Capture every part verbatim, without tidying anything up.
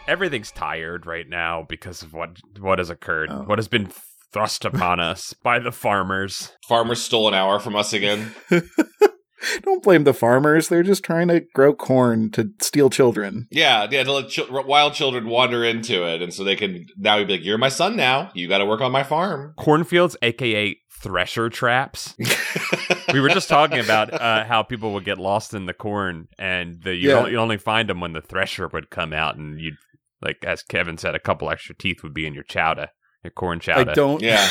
everything's tired right now because of what what has occurred, Oh. what has been thrust upon us by the farmers. Farmers stole an hour from us again. Don't blame the farmers. They're just trying to grow corn to steal children. Yeah, yeah, to let ch- wild children wander into it, and so they can now be like, "You're my son now. You got to work on my farm." Cornfields, aka thresher traps. We were just talking about uh, how people would get lost in the corn, and the, you Yeah. only, you only find them when the thresher would come out, and you'd, like as Kevin said, a couple extra teeth would be in your chowder, your corn chowder. I don't. Yeah.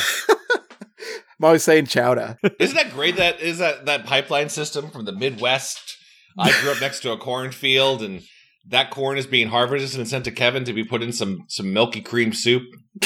I'm always saying chowder. Isn't that great? That is that that pipeline system from the Midwest. I grew up next to a cornfield, and that corn is being harvested and sent to Kevin to be put in some some milky cream soup.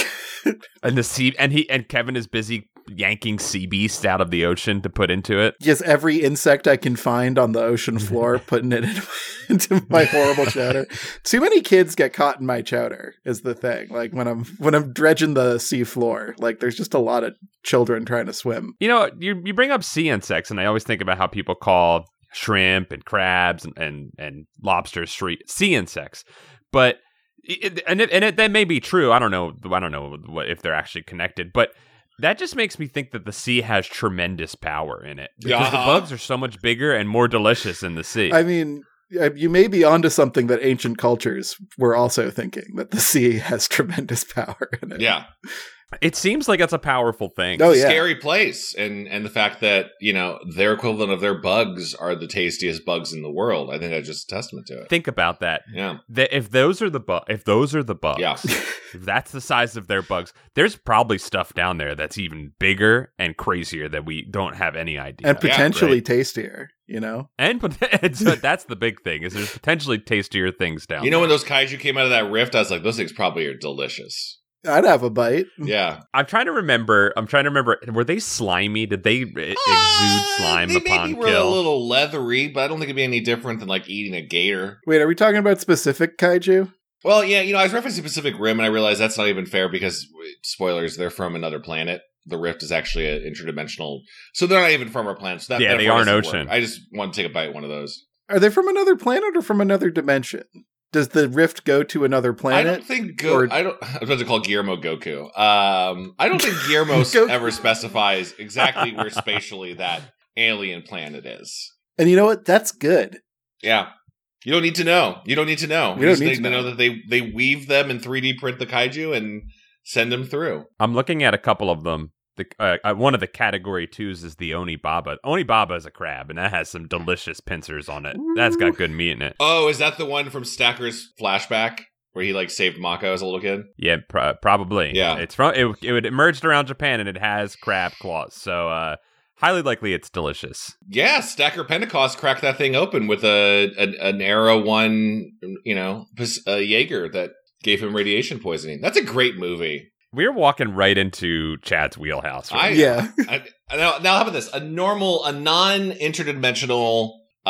And the sea, and he and Kevin is busy yanking sea beast out of the ocean to put into it. Just every insect I can find on the ocean floor, putting it in, into my horrible chowder. Too many kids get caught in my chowder is the thing. Like when I'm when I'm dredging the sea floor, like there's just a lot of children trying to swim. You know, you you bring up sea insects, and I always think about how people call shrimp and crabs and and, and lobsters street sea insects, but. It, and it, and it, that may be true. I don't know. I don't know what, if they're actually connected, but that just makes me think that the sea has tremendous power in it because the Uh-huh. bugs are so much bigger and more delicious in the sea. I mean, uh, you may be onto something that ancient cultures were also thinking, that the sea has tremendous power in it. Yeah. It seems like it's a powerful thing. Oh, It's a yeah. scary place, and and the fact that you know their equivalent of their bugs are the tastiest bugs in the world. I think that's just a testament to it. Think about that. Yeah. That if those are the bu- if those are the bugs, Yeah. if that's the size of their bugs, there's probably stuff down there that's even bigger and crazier that we don't have any idea. And potentially right? tastier, you know? And pot- and so that's the big thing is there's potentially tastier things down You know there. when those kaiju came out of that rift, I was like, those things probably are delicious. I'd have a bite. Yeah. I'm trying to remember. I'm trying to remember. Were they slimy? Did they uh, exude slime they upon maybe were kill? a little leathery, but I don't think it'd be any different than like eating a gator. Wait, are we talking about specific kaiju? Well, yeah, you know, I was referencing Pacific Rim, and I realized that's not even fair because, spoilers, they're from another planet. The rift is actually an interdimensional, so they're not even from our planet. So that Yeah, they metaphor are an doesn't ocean. work. I just want to take a bite of one of those. Are they from another planet or from another dimension? Does the rift go to another I planet? don't think Go- Or- I don't. I was about to call Guillermo Goku. Um, I don't think Guillermo Goku. ever specifies exactly where spatially that alien planet is. And you know what? That's good. Yeah, you don't need to know. You don't need to know. We You don't just need need to to know know. that they they weave them and three D print the kaiju and send them through. I'm looking at a couple of them. The uh, uh, one of the category twos is the Onibaba. Onibaba is a crab, and that has some delicious pincers on it. That's got good meat in it. Oh, is that the one from Stacker's flashback where he like saved Mako as a little kid? Yeah, pr- probably. Yeah. it's from it. It emerged around Japan, and it has crab claws. So, uh, highly likely it's delicious. Yeah, Stacker Pentecost cracked that thing open with a an, an Arrow one, you know, a Jaeger that gave him radiation poisoning. That's a great movie. We're walking right into Chad's wheelhouse. I, Right? Yeah. I, now, now, how about this? A normal, a non-interdimensional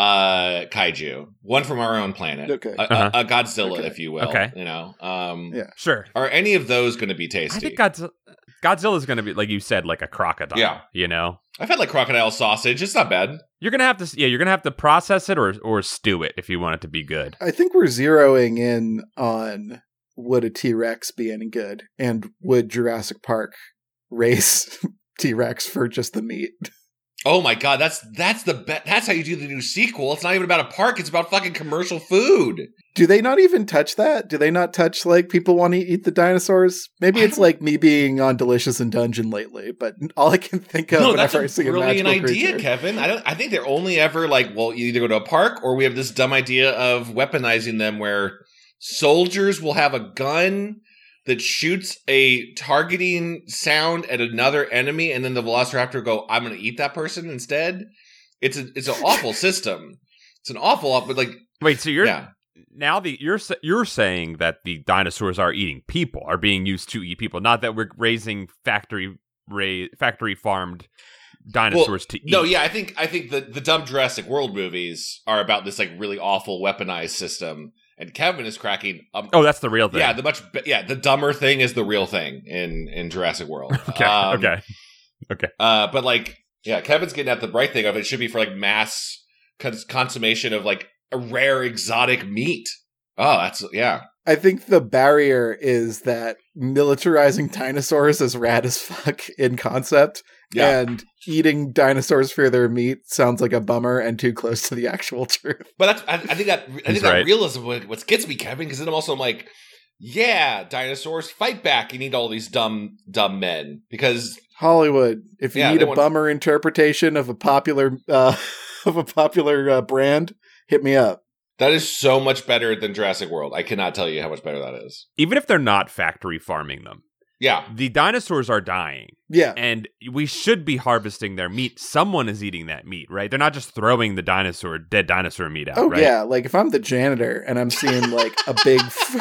uh, kaiju, one from our own planet, Okay. a, Uh-huh. a, a Godzilla, Okay. if you will. Okay. You know, um, Yeah. Sure. are any of those going to be tasty? I think Godzilla, Godzilla's going to be, like you said, like a crocodile. Yeah. You know? I've had like crocodile sausage. It's not bad. You're going to have to, yeah, you're going to have to process it or, or stew it if you want it to be good. I think we're zeroing in on would a T-Rex be any good, and would Jurassic Park race T-Rex for just the meat? Oh my god, that's that's the be- that's how you do the new sequel. It's not even about a park; it's about fucking commercial food. Do they not even touch that? Do they not touch, like, people want to eat the dinosaurs? Maybe I it's don't- like me being on Delicious in Dungeon lately, but all I can think of No, that's whenever a I see a brilliant magical idea, creature. Kevin. I don't. I think they're only ever like, well, you either go to a park or we have this dumb idea of weaponizing them, where soldiers will have a gun that shoots a targeting sound at another enemy, and then the Velociraptor will go, "I'm going to eat that person instead." It's a it's an awful system. It's an awful, but like, Wait, so you're yeah. now the you're sa- you're saying that the dinosaurs are eating people, are being used to eat people, not that we're raising factory ra- factory farmed dinosaurs to eat. No, yeah, I think I think the the dumb Jurassic World movies are about this like really awful weaponized system, and Kevin is cracking. Um, Oh, that's the real thing. yeah, the much be- yeah the dumber thing is the real thing in in Jurassic World. Okay. Um, okay. Okay. Uh, but like, yeah, Kevin's getting at the right thing of it. Should be for like mass cons- consummation of like a rare exotic meat. Oh, that's yeah. I think the barrier is that militarizing dinosaurs is rad as fuck in concept, Yeah. and eating dinosaurs for their meat sounds like a bummer and too close to the actual truth. But that's, I, I think that I think He's that right. realism what, what gets me, Kevin, because then I'm also I'm like, yeah, dinosaurs, fight back and eat all these dumb dumb men because Hollywood, if you Yeah, need they a want- bummer interpretation of a popular uh, of a popular uh, brand, hit me up. that is so much better than Jurassic World. I cannot tell you how much better that is. Even if they're not factory farming them, Yeah, the dinosaurs are dying, Yeah, and we should be harvesting their meat. Someone is eating that meat, right? They're not just throwing the dinosaur, dead dinosaur meat out, oh right? yeah. Like if I'm the janitor and I'm seeing like a big,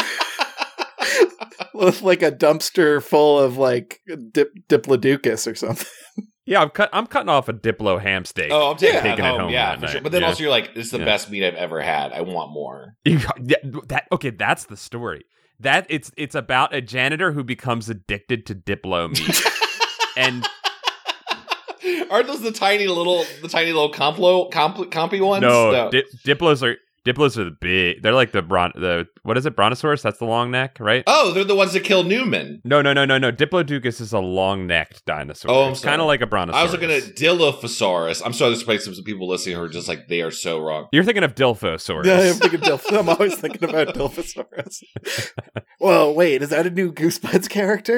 with like a dumpster full of like dip, diplodocus or something. Yeah, I'm cut. I'm cutting off a Diplo ham steak. Oh, I'm taking, Yeah. that Taking it home. home Yeah, that for sure. night. But then Yeah. also, you're like, "This is the Yeah. best meat I've ever had. I want more." You- yeah, that okay? That's the story. That it's it's about a janitor who becomes addicted to Diplo meat, and Aren't those the tiny little, the tiny little complo, comp, compy ones? no, Di- Diplos are Diplos are the big. They're like the bron the what is it? Brontosaurus. That's the long neck, right? Oh, they're the ones that kill Newman. No, no, no, no, no. Diplodocus is a long necked dinosaur. Oh, I'm it's sorry. kind of like a Brontosaurus. I was looking at Dilophosaurus. I'm sorry, there's probably some people listening who are just like, they are so wrong. You're thinking of Dilphosaurus. Yeah, I'm thinking Dilph- I'm always thinking about Dilphosaurus. Whoa, wait, is that a new Goosebuds character?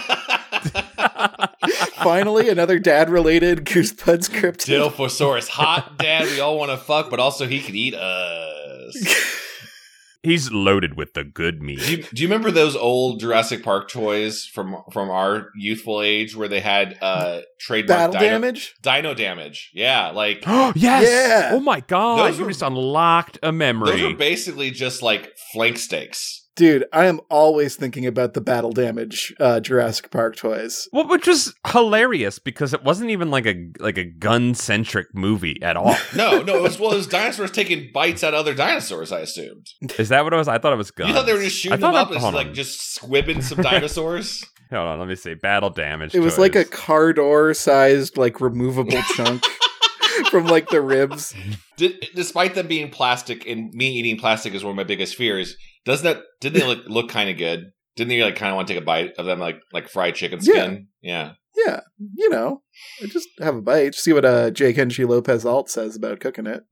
Finally, another dad-related Goosebuds cryptid. Dilophosaurus, hot dad, we all want to fuck, but also he can eat us. He's loaded with the good meat. Do you, do you remember those old Jurassic Park toys from from our youthful age where they had uh trademark Battle dino, damage? dino damage? Yeah, like Oh yes! Yeah. Oh my god! Those you were- just unlocked a memory. those are basically just like flank steaks. Dude, I am always thinking about the battle damage uh, Jurassic Park toys. Well, which was hilarious because it wasn't even like a like a gun centric movie at all. No, no, it was well, it was dinosaurs taking bites at other dinosaurs. I assumed. Is that what it was? I thought it was guns. You thought they were just I shooting thought them up that- and hold like on. just squibbing some dinosaurs. Hold on, let me see. Battle damage. It was toys. like a car door sized, like, removable chunk from, like, the ribs. D- despite them being plastic and me eating plastic is one of my biggest fears, doesn't that didn't they look, look kind of good? Didn't you like kind of want to take a bite of them like like fried chicken skin? Yeah. Yeah, you know, just have a bite. See what uh, Jake Henshi Lopez Alt says about cooking it.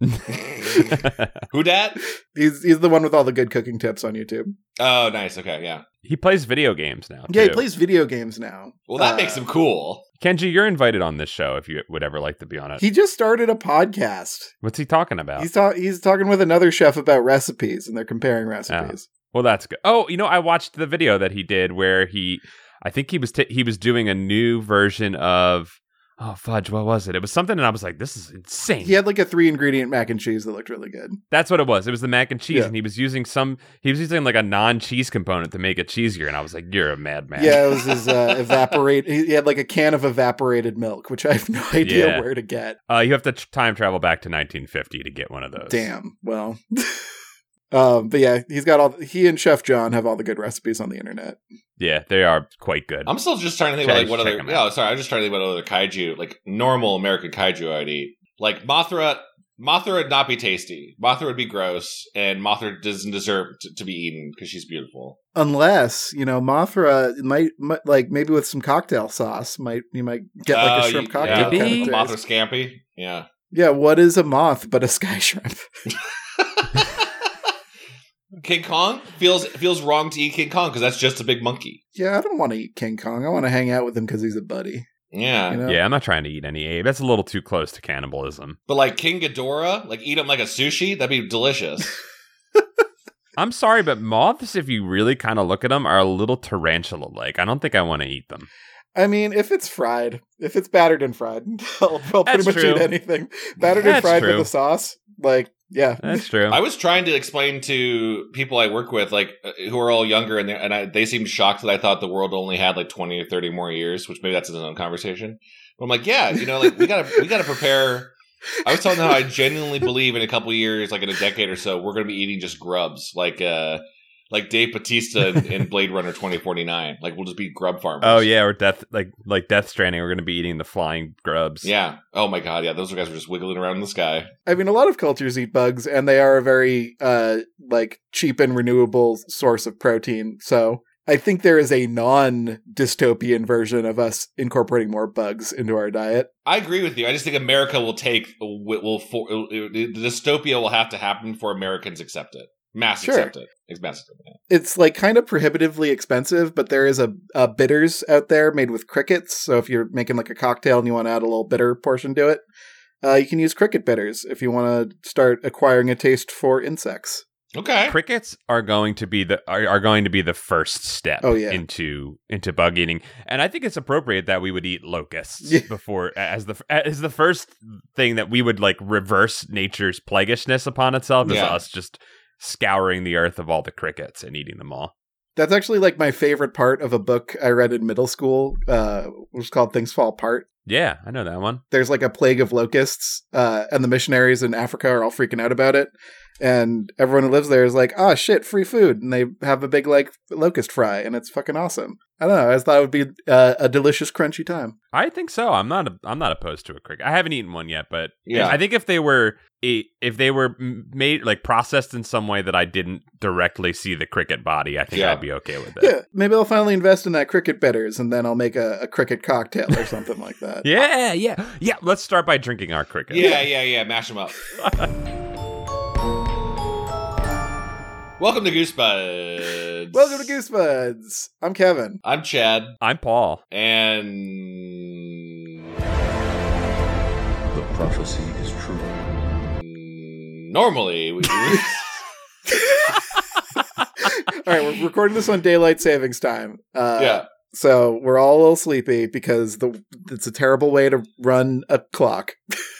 Who dat? He's he's the one with all the good cooking tips on YouTube. Oh, nice. Okay, yeah. He plays video games now. Yeah, he too. plays video games now. Well, that Uh, makes him cool. Kenji, you're invited on this show if you would ever like to be on it. He just started a podcast. What's he talking about? He's ta- he's talking with another chef about recipes, and they're comparing recipes. Well, that's good. Oh, you know, I watched the video that he did where he, I think he was t- he was doing a new version of, oh fudge, what was it? It was something, and I was like, this is insane. He had like a three ingredient mac and cheese that looked really good. That's what it was. It was the mac and cheese, Yeah. and he was using some, he was using like a non cheese component to make it cheesier, and I was like, you're a madman. Yeah, it was his uh, evaporate. He had like a can of evaporated milk, which I have no idea Yeah. where to get. Uh, you have to t- time travel back to nineteen fifty to get one of those. Damn. Well. Um, but yeah, he's got all. He and Chef John have all the good recipes on the internet. Yeah, they are quite good. I'm still just trying to think Check- about like what check other. 'em Yeah, out. sorry, I'm just trying to think about other kaiju, like normal American kaiju I'd eat. Like Mothra. Mothra would not be tasty. Mothra would be gross, and Mothra doesn't deserve to, to be eaten because she's beautiful. Unless you know Mothra might, might like maybe with some cocktail sauce might you might get like Oh, a shrimp yeah, cocktail. Maybe. kind of Mothra taste. scampi. Yeah. Yeah, what is a moth but a sky shrimp? King Kong feels feels wrong to eat King Kong because that's just a big monkey. Yeah, I don't want to eat King Kong. I want to hang out with him because he's a buddy. Yeah. You know? Yeah, I'm not trying to eat any Abe. That's a little too close to cannibalism. But like King Ghidorah, like eat him like a sushi, that'd be delicious. I'm sorry, but moths, if you really kind of look at them, are a little tarantula-like. I don't think I want to eat them. I mean, if it's fried, if it's battered and fried, I'll, I'll pretty That's much true. eat anything. Battered and That's fried true. with a sauce, like yeah. That's true. I was trying to explain to people I work with, like uh, who are all younger, and they and I, they seemed shocked that I thought the world only had like twenty or thirty more years, which maybe that's its own conversation. But I'm like, yeah, you know, like we gotta we gotta prepare. I was telling them how I genuinely believe in a couple of years, like in a decade or so, we're gonna be eating just grubs, like uh, like Dave Bautista in, in Blade Runner twenty forty-nine. Like we'll just be grub farmers. Oh yeah, or Death like like Death Stranding. We're going to be eating the flying grubs. Yeah. Oh my god. Yeah. Those guys were just wiggling around in the sky. I mean, a lot of cultures eat bugs, and they are a very uh, like cheap and renewable source of protein. So I think there is a non-dystopian version of us incorporating more bugs into our diet. I agree with you. I just think America will take will, will for, the dystopia will have to happen for Americans accept it. Mass Sure. accept it. It's mass accept it. It's like kind of prohibitively expensive, but there is a, a bitters out there made with crickets. So if you're making like a cocktail and you want to add a little bitter portion to it, uh, you can use cricket bitters if you want to start acquiring a taste for insects. Okay. Crickets are going to be the are, are going to be the first step Oh, yeah. into into bug eating, and I think it's appropriate that we would eat locusts Yeah. before as the as the first thing that we would like reverse nature's plaguishness upon itself is Yeah. us just scouring the earth of all the crickets and eating them all. That's actually like my favorite part of a book I read in middle school, uh, which is called Things Fall Apart. Yeah, I know that one. There's like a plague of locusts, uh, and the missionaries in Africa are all freaking out about it. And everyone who lives there is like, oh shit, free food. And they have a big like locust fry, and it's fucking awesome. I don't know. I just thought it would be uh, a delicious, crunchy time. I think so. I'm not. A, I'm not opposed to a cricket. I haven't eaten one yet, but Yeah. I think if they were a, if they were m- made like processed in some way that I didn't directly see the cricket body, I think Yeah. I'd be okay with it. Yeah, maybe I'll finally invest in that cricket bitters, and then I'll make a, a cricket cocktail or something like that. Yeah, yeah, yeah. Let's start by drinking our cricket. Yeah, yeah, yeah. Mash them up. Welcome to Goosebuds. Welcome to Goosebuds. I'm Kevin. I'm Chad, I'm Paul. and The prophecy is true. normally we. All right, we're recording this on daylight savings time. Uh, yeah. So we're all a little sleepy because the it's a terrible way to run a clock.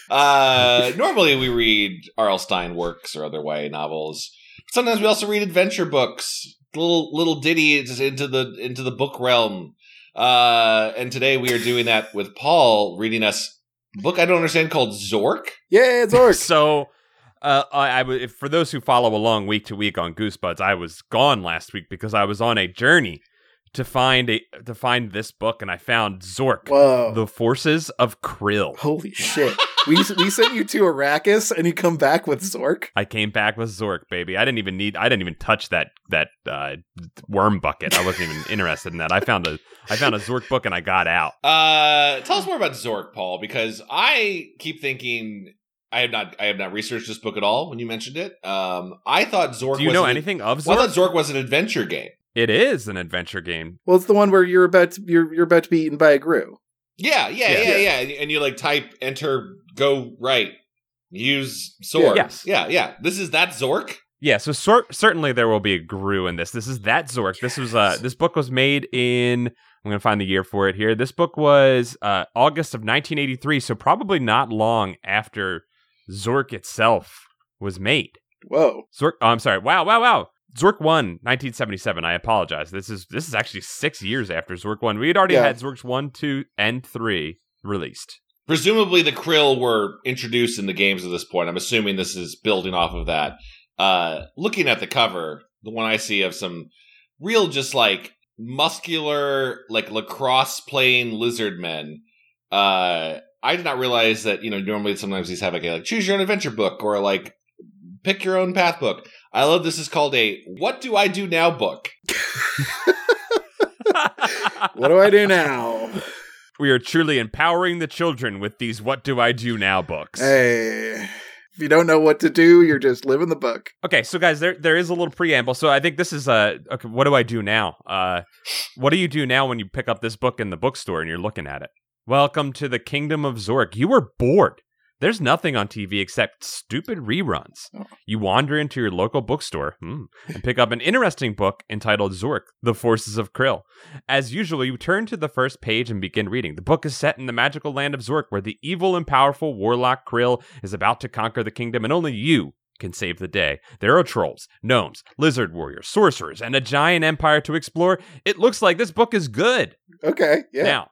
Uh, normally we read R L. Stine works or other Y A novels. Sometimes we also read adventure books, little little ditties into the into the book realm. Uh, and today we are doing that with Paul reading us a book I don't understand called Zork. Yeah, it's Orc. So, uh, I, I w- if- for those who follow along week to week on Goosebuds, I was gone last week because I was on a journey to find a to find this book, and I found Zork, Whoa. The Forces of Krill. Holy shit. We we sent you to Arrakis and you come back with Zork? I came back with Zork, baby. I didn't even need. I didn't even touch that that uh, worm bucket. I wasn't even interested in that. I found a I found a Zork book and I got out. Uh, tell us more about Zork, Paul, because I keep thinking I have not I have not researched this book at all. When you mentioned it, um, I thought Zork. Do you was know an- anything of Well, I Zork? thought Zork was an adventure game. It is an adventure game. Well, it's the one where you're about to, you're you're about to be eaten by a grue. Yeah, yeah, Yeah. yeah, yeah. And, and you like type, enter, go right, use sword. Yeah. Yes. Yeah, yeah. This is that Zork. Yeah, so sor- certainly there will be a Gru in this. This is that Zork. This was uh, this book was made in. I'm gonna find the year for it here. This book was uh, August of nineteen eighty-three, so probably not long after Zork itself was made. Whoa. Zork. Oh, I'm sorry. Wow, wow, wow. Zork one, nineteen seventy-seven. I apologize. This is this is actually six years after Zork one. We had already Yeah. had Zorks one, two, and three released. Presumably, the Krill were introduced in the games at this point. I'm assuming this is building off of that. Uh, looking at the cover, the one I see of some real, just like muscular, like lacrosse playing lizard men. Uh, I did not realize that, you know, normally sometimes these have like a like, choose your own adventure book or like pick your own path book. I love this is called a What Do I Do Now book. What do I do now? We are truly empowering the children with these What Do I Do Now books. Hey. If you don't know what to do, you're just living the book. Okay, so guys, there there is a little preamble. So I think this is uh okay, what do I do now? Uh what do you do now when you pick up this book in the bookstore and you're looking at it? Welcome to the kingdom of Zork. You were bored. There's nothing on T V except stupid reruns. Oh. You wander into your local bookstore hmm, and pick up an interesting book entitled Zork, The Forces of Krill. As usual, you turn to the first page and begin reading. The book is set in the magical land of Zork, where the evil and powerful warlock Krill is about to conquer the kingdom, and only you can save the day. There are trolls, gnomes, lizard warriors, sorcerers, and a giant empire to explore. It looks like this book is good. Okay, yeah. Now,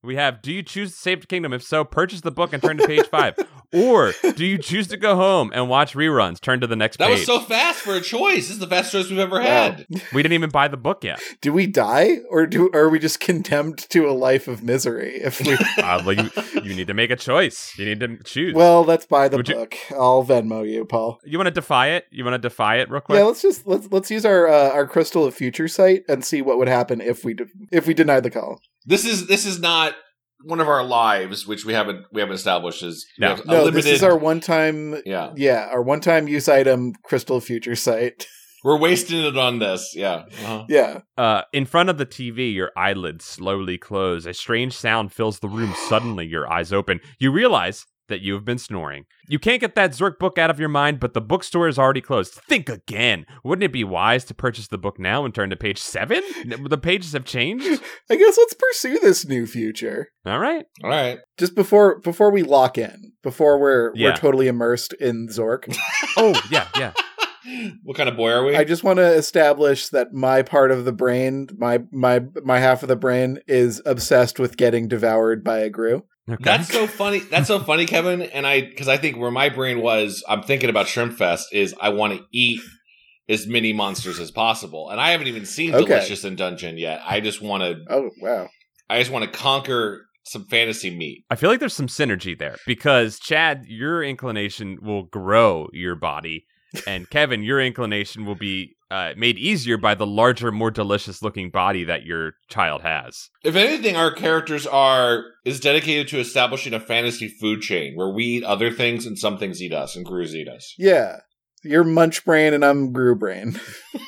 We have, do you choose to save the kingdom? If so, purchase the book and turn to page five. Or do you choose to go home and watch reruns? Turn to the next That page. was so fast for a choice. This is the fastest choice we've ever had. We didn't even buy the book yet. Do we die, or do are we just condemned to a life of misery? If we, Uh, well, you, you need to make a choice. You need to choose. well, let's buy the Would you- book. I'll Venmo you, Paul. You want to defy it? You want to defy it real quick? Yeah, let's just let's let's use our uh, our Crystal of Future site and see what would happen if we de- if we denied the call. This is this is not one of our lives, which we haven't we haven't established as we No. have a No, limited, this is our one time. yeah. Yeah, our one time use item Crystal of Future site. We're wasting it on this. Yeah. Uh-huh. Yeah. Uh, in front of the T V, your eyelids slowly close. A strange sound fills the room. Suddenly, your eyes open. You realize that you have been snoring. You can't get that Zork book out of your mind, but the bookstore is already closed. Think again. Wouldn't it be wise to purchase the book now and turn to page seven? The pages have changed. I guess let's pursue this new future. All right. All right. Just before before we lock in, before we're Yeah. we're totally immersed in Zork, Oh, yeah, yeah. What kind of boy are we? I just want to establish that my part of the brain, my my my half of the brain, is obsessed with getting devoured by a Gru. Okay. That's so funny. That's so funny, Kevin. And I, because I think where my brain was, I'm thinking about Shrimp Fest, is I want to eat as many monsters as possible. And I haven't even seen Okay. Delicious in Dungeon yet. I just want to, Oh wow! I just want to conquer some fantasy meat. I feel like there's some synergy there because, Chad, your inclination will grow your body. And Kevin, your inclination will be uh, made easier by the larger, more delicious-looking body that your child has. If anything, our characters are is dedicated to establishing a fantasy food chain where we eat other things and some things eat us and Grus eat us. Yeah, you're Munch Brain and I'm Gru Brain.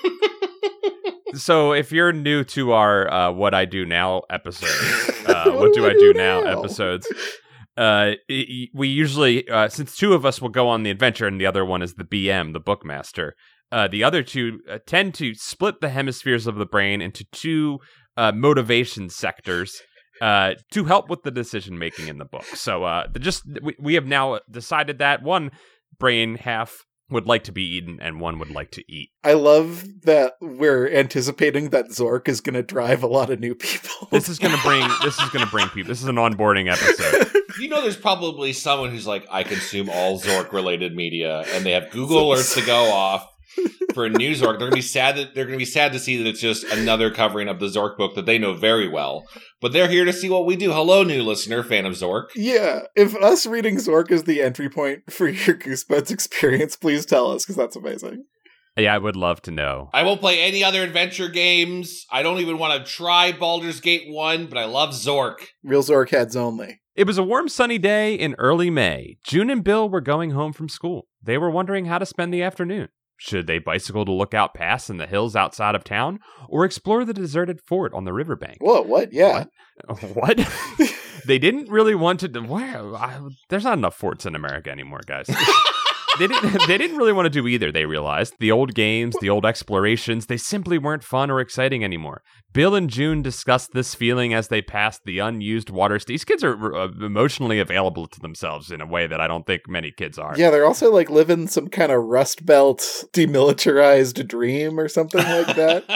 So, if you're new to our uh, "What I Do Now" episodes, uh, "What Do I Do Now" episodes, uh, i- we usually, uh, since two of us will go on the adventure and the other one is the B M, the bookmaster, uh, the other two uh, tend to split the hemispheres of the brain into two uh, motivation sectors uh, to help with the decision making in the book. So, uh, the just we, we have now decided that one brain half would like to be eaten and one would like to eat. I love that we're anticipating that Zork is going to drive a lot of new people. This is gonna bring. This is gonna bring people. This is an onboarding episode. You know, there's probably someone who's like, I consume all Zork related media, and they have Google alerts to go off for a new Zork. They're gonna be sad that they're gonna be sad to see that it's just another covering of the Zork book that they know very well. But they're here to see what we do. Hello, new listener, fan of Zork. Yeah, if us reading Zork is the entry point for your Goosebuds experience, please tell us, because that's amazing. Yeah, I would love to know. I won't play any other adventure games. I don't even want to try Baldur's Gate one, but I love Zork. Real Zork heads only. It was a warm, sunny day in early May. June and Bill were going home from school. They were wondering how to spend the afternoon. Should they bicycle to Lookout Pass in the hills outside of town, or explore the deserted fort on the riverbank? Whoa, what? Yeah. What? They didn't really want to. Where? I, there's not enough forts in America anymore, guys. They didn't. They didn't really want to do either. They realized the old games, the old explorations, they simply weren't fun or exciting anymore. Bill and June discussed this feeling as they passed the unused water. These kids are uh, emotionally available to themselves in a way that I don't think many kids are. Yeah, they're also like living some kind of Rust Belt demilitarized dream or something like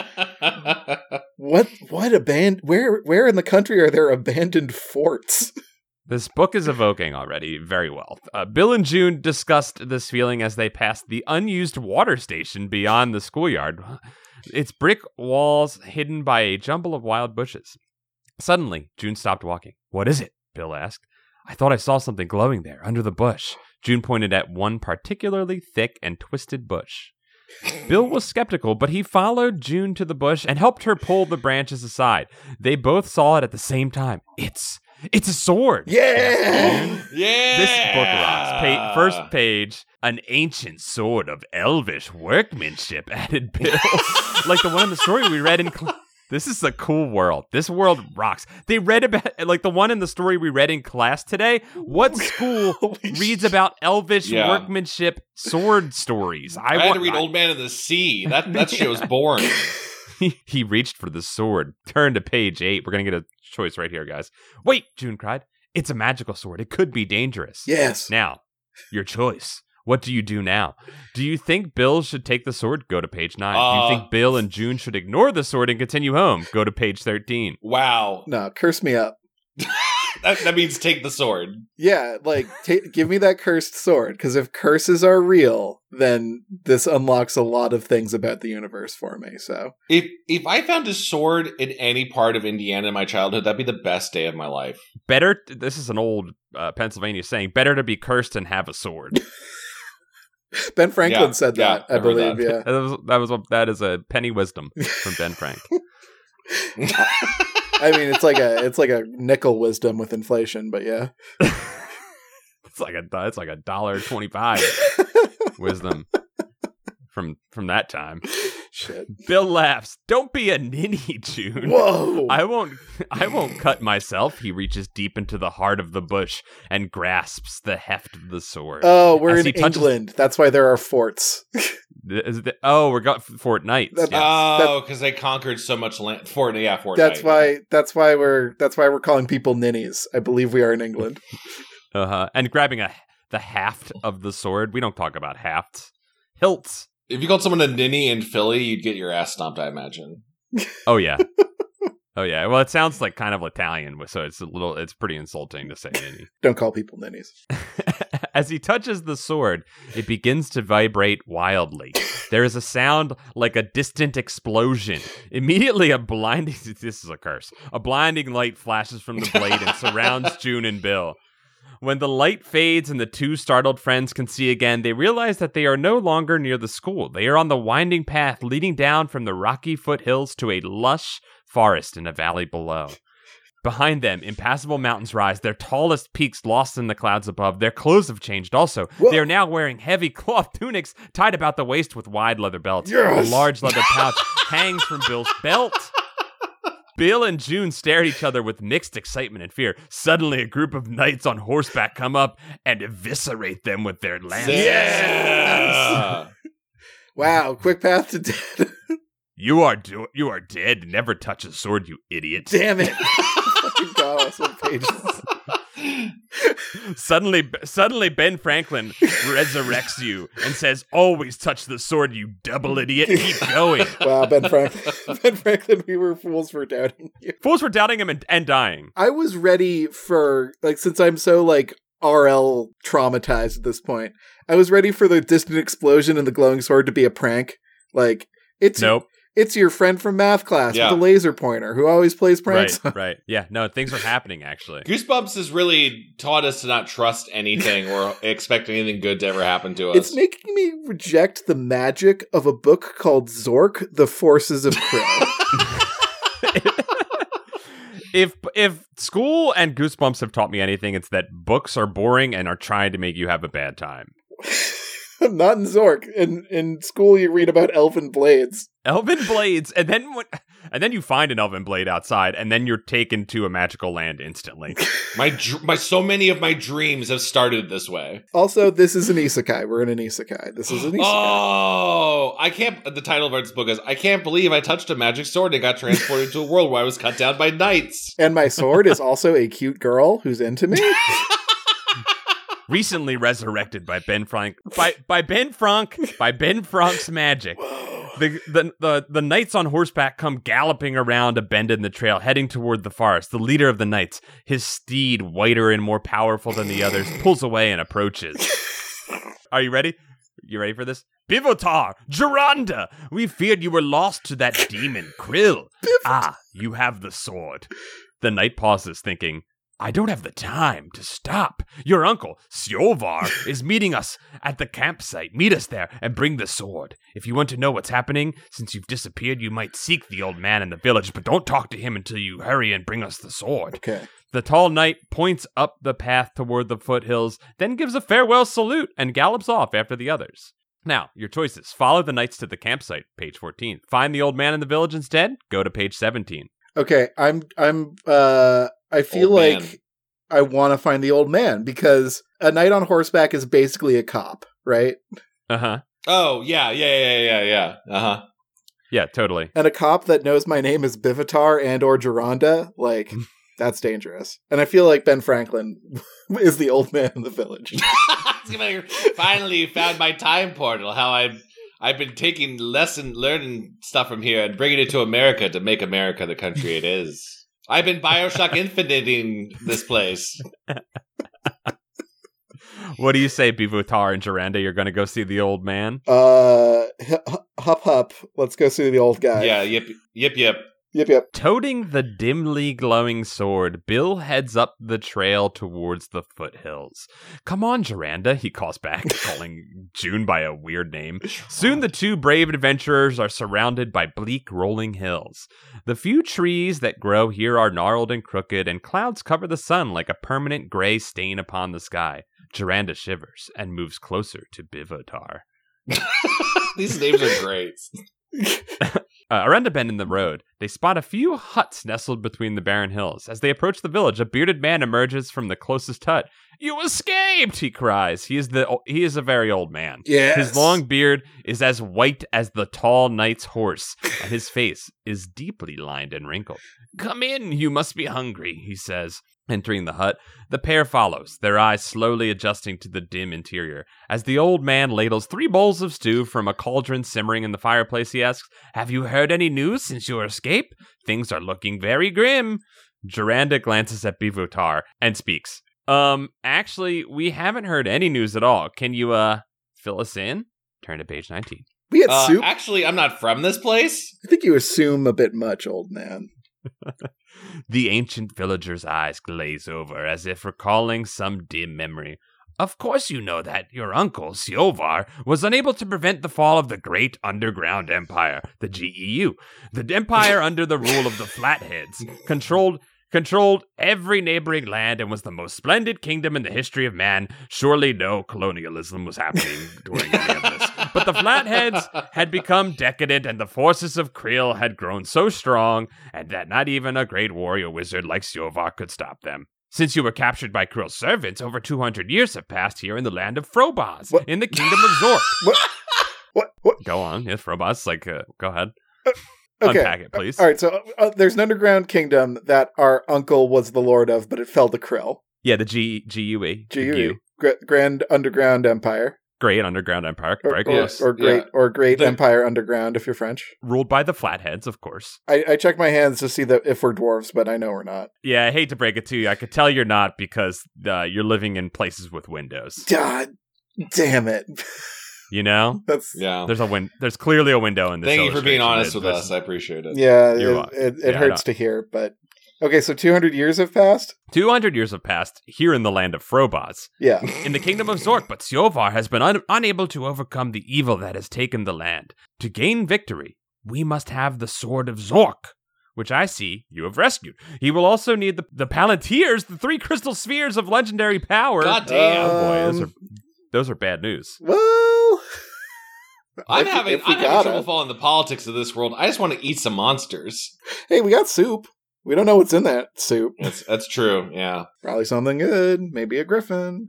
that. What? What abandoned? Where? Where in the country are there abandoned forts? This book is evoking already very well. Uh, Bill and June discussed this feeling as they passed the unused water station beyond the schoolyard. Its brick walls hidden by a jumble of wild bushes. Suddenly, June stopped walking. "What is it?" Bill asked. "I thought I saw something glowing there, under the bush." June pointed at one particularly thick and twisted bush. Bill was skeptical, but he followed June to the bush and helped her pull the branches aside. They both saw it at the same time. It's... It's a sword. Yeah. Yeah. This book rocks. Pa- first page, an ancient sword of elvish workmanship, added Bill. Like the one in the story we read in class. This is a cool world. This world rocks. They read about, like the one in the story we read in class today. What school Holy reads shit. about elvish Yeah. workmanship sword stories? I, had want, to read Old Man of the Sea. That that shit was boring. He, he reached for the sword. Turn to page eight. We're going to get a choice right here, guys. Wait, June cried. It's a magical sword. It could be dangerous. Yes. Now, your choice. What do you do now? Do you think Bill should take the sword? Go to page nine. Uh, do you think Bill and June should ignore the sword and continue home? Go to page thirteen. Wow. No, curse me up. that, that means take the sword. Yeah, like, ta give me that cursed sword, because if curses are real, then this unlocks a lot of things about the universe for me, so. If if I found a sword in any part of Indiana in my childhood, that'd be the best day of my life. Better, this is an old uh, Pennsylvania saying, better to be cursed and have a sword. Ben Franklin Yeah, said yeah, that, I I heard believe, that. yeah. That was, that was that is a penny wisdom from Ben Frank. I mean, it's like a it's like a nickel wisdom with inflation, but yeah. It's like a it's like a dollar twenty five wisdom from from that time. Shit. Bill laughs. Don't be a ninny, June. Whoa! I won't I won't cut myself. He reaches deep into the heart of the bush and grasps the heft of the sword. Oh, we're As in he touches- England. That's why there are forts. Is it- oh, we're got Fort Knights. That- yes. Oh, because they conquered so much land. Fort, yeah, Fort. That's Knight. why. That's why we're. That's why we're calling people ninnies. I believe we are in England. Uh-huh. And grabbing a the haft of the sword. We don't talk about hafts. Hilts. If you called someone a ninny in Philly, you'd get your ass stomped, I imagine. Oh yeah. Oh yeah. Well, it sounds like kind of Italian, so it's a little. It's pretty insulting to say ninny. Don't call people ninnies. As he touches the sword, it begins to vibrate wildly. There is a sound like a distant explosion. Immediately, a blinding. This is a curse. A blinding light flashes from the blade and surrounds June and Bill. When the light fades and the two startled friends can see again, they realize that they are no longer near the school. They are on the winding path leading down from the rocky foothills to a lush forest in a valley below. Behind them, impassable mountains rise, their tallest peaks lost in the clouds above. Their clothes have changed also. Whoa. They are now wearing heavy cloth tunics tied about the waist with wide leather belts. Yes! A large leather pouch hangs from Bill's belt. Bill and June stare at each other with mixed excitement and fear. Suddenly, a group of knights on horseback come up and eviscerate them with their lances. Yeah. Wow! Quick path to death. You are do- you are dead. Never touch a sword, you idiot. Damn it! Fucking God, that's what pages. Suddenly, suddenly, Ben Franklin resurrects you and says, "Always touch the sword, you double idiot. Keep going." Wow, Ben Franklin. Ben Franklin, we were fools for doubting you. Fools were doubting him and, and dying. I was ready for, like, since I'm so, like, R L traumatized at this point, I was ready for the distant explosion and the glowing sword to be a prank. Like, it's Nope. it's your friend from math class Yeah. with the laser pointer who always plays pranks. Right, right. Yeah, no, things are happening, actually. Goosebumps has really taught us to not trust anything or expect anything good to ever happen to us. It's making me reject the magic of a book called Zork, The Forces of Krill. If if school and Goosebumps have taught me anything, it's that books are boring and are trying to make you have a bad time. Not in Zork. In in school, you read about elven blades. Elven blades, and then when, and then you find an elven blade outside, and then you're taken to a magical land instantly. my dr- my so many of my dreams have started this way. Also, this is an isekai. We're in an isekai. This is an isekai. Oh, I can't. The title of this book is "I Can't Believe I Touched a Magic Sword and Got Transported to a World Where I Was Cut Down by Knights." And my sword is also a cute girl who's into me. Recently resurrected by Ben Frank by by Ben Frank by Ben Frank's magic. The, the the the knights on horseback come galloping around a bend in the trail, heading toward the forest. The leader of the knights, his steed, whiter and more powerful than the others, pulls away and approaches. Are you ready? You ready for this? Bivotar, Geronda, we feared you were lost to that demon, Krill. Ah, you have the sword. The knight pauses, thinking, I don't have the time to stop. Your uncle, Siovar, is meeting us at the campsite. Meet us there and bring the sword. If you want to know what's happening, since you've disappeared, you might seek the old man in the village, but don't talk to him until you hurry and bring us the sword. Okay. The tall knight points up the path toward the foothills, then gives a farewell salute and gallops off after the others. Now, your choices. Follow the knights to the campsite, page fourteen. Find the old man in the village instead, go to page seventeen. Okay, I'm I'm uh I feel Old like man. I want to find the old man because a knight on horseback is basically a cop, right? Uh-huh. Oh yeah, yeah, yeah, yeah, yeah. Uh huh. Yeah, totally. And a cop that knows my name is Bivitar and or Geronda, like that's dangerous. And I feel like Ben Franklin is the old man in the village. Finally found my time portal. How I've I've been taking lesson learning stuff from here and bringing it to America to make America the country it is. I've been Bioshock Infiniting this place. What do you say, Bivutar and Jaranda? You're going to go see the old man? Uh, h- hup hup. Let's go see the old guy. Yeah, yip, yip, yip. Yep, yep. Toting the dimly glowing sword, Bill heads up the trail towards the foothills. Come on, Jaranda, he calls back, calling June by a weird name. Soon the two brave adventurers are surrounded by bleak rolling hills. The few trees that grow here are gnarled and crooked, and clouds cover the sun like a permanent gray stain upon the sky. Jaranda shivers and moves closer to Bivutar. These names are great. Uh, around a bend in the road, they spot a few huts nestled between the barren hills. As they approach the village, a bearded man emerges from the closest hut. "You escaped!" he cries. He is the he is a very old man. Yes. His long beard is as white as the tall knight's horse, and his face is deeply lined and wrinkled. "Come in, you must be hungry," he says. Entering the hut, the pair follows, their eyes slowly adjusting to the dim interior. As the old man ladles three bowls of stew from a cauldron simmering in the fireplace, he asks, "Have you heard any news since your escape? Things are looking very grim." Jaranda glances at Bivutar and speaks. Um, actually, we haven't heard any news at all. Can you, uh, fill us in? Turn to page nineteen. We had Uh, soup. actually, I'm not from this place. I think you assume a bit much, old man. The ancient villager's eyes glaze over, as if recalling some dim memory. "Of course you know that. Your uncle, Siovar, was unable to prevent the fall of the great underground empire, the G E U. The empire under the rule of the Flatheads controlled controlled every neighboring land and was the most splendid kingdom in the history of man. Surely no colonialism was happening during any of this. But the Flatheads had become decadent, and the forces of Krill had grown so strong, and that not even a great warrior wizard like Siovar could stop them. Since you were captured by Krill's servants, over two hundred years have passed here in the land of Frobaz, What? in the kingdom of Zork." What? What? What? Go on. Yes, Frobaz. Like, uh, go ahead. Okay. Unpack it, please. All right. So uh, there's an underground kingdom that our uncle was the lord of, but it fell to Krill. Yeah, the G G U E. G U E. Gra- Grand Underground Empire. Great underground empire. Or, Very or, close. or great, Yeah. or great The- Empire Underground if you're French. Ruled by the Flatheads, of course. I, I check my hands to see that if we're dwarves, but I know we're not. Yeah, I hate to break it to you. I could tell you're not because uh, you're living in places with windows. God damn it! You know? That's Yeah. There's a win- There's clearly a window in this. Thank you for being illustration. honest with There's- us. I appreciate it. yeah. You're It, welcome. it, it Yeah, I hurts to hear, but okay. So two hundred years have passed. two hundred years have passed here in the land of Frobaz. Yeah. In the kingdom of Zork, but Siovar has been un- unable to overcome the evil that has taken the land. To gain victory, we must have the Sword of Zork, which I see you have rescued. He will also need the, the Palantirs, the three crystal spheres of legendary power. God damn. Oh boy, those Um, are, those are bad news. Well, I'm if- having if we I'm having gotta. trouble following the politics of this world. I just want to eat some monsters. Hey, we got soup. We don't know what's in that soup. That's that's true. Yeah. Probably something good. Maybe a griffin.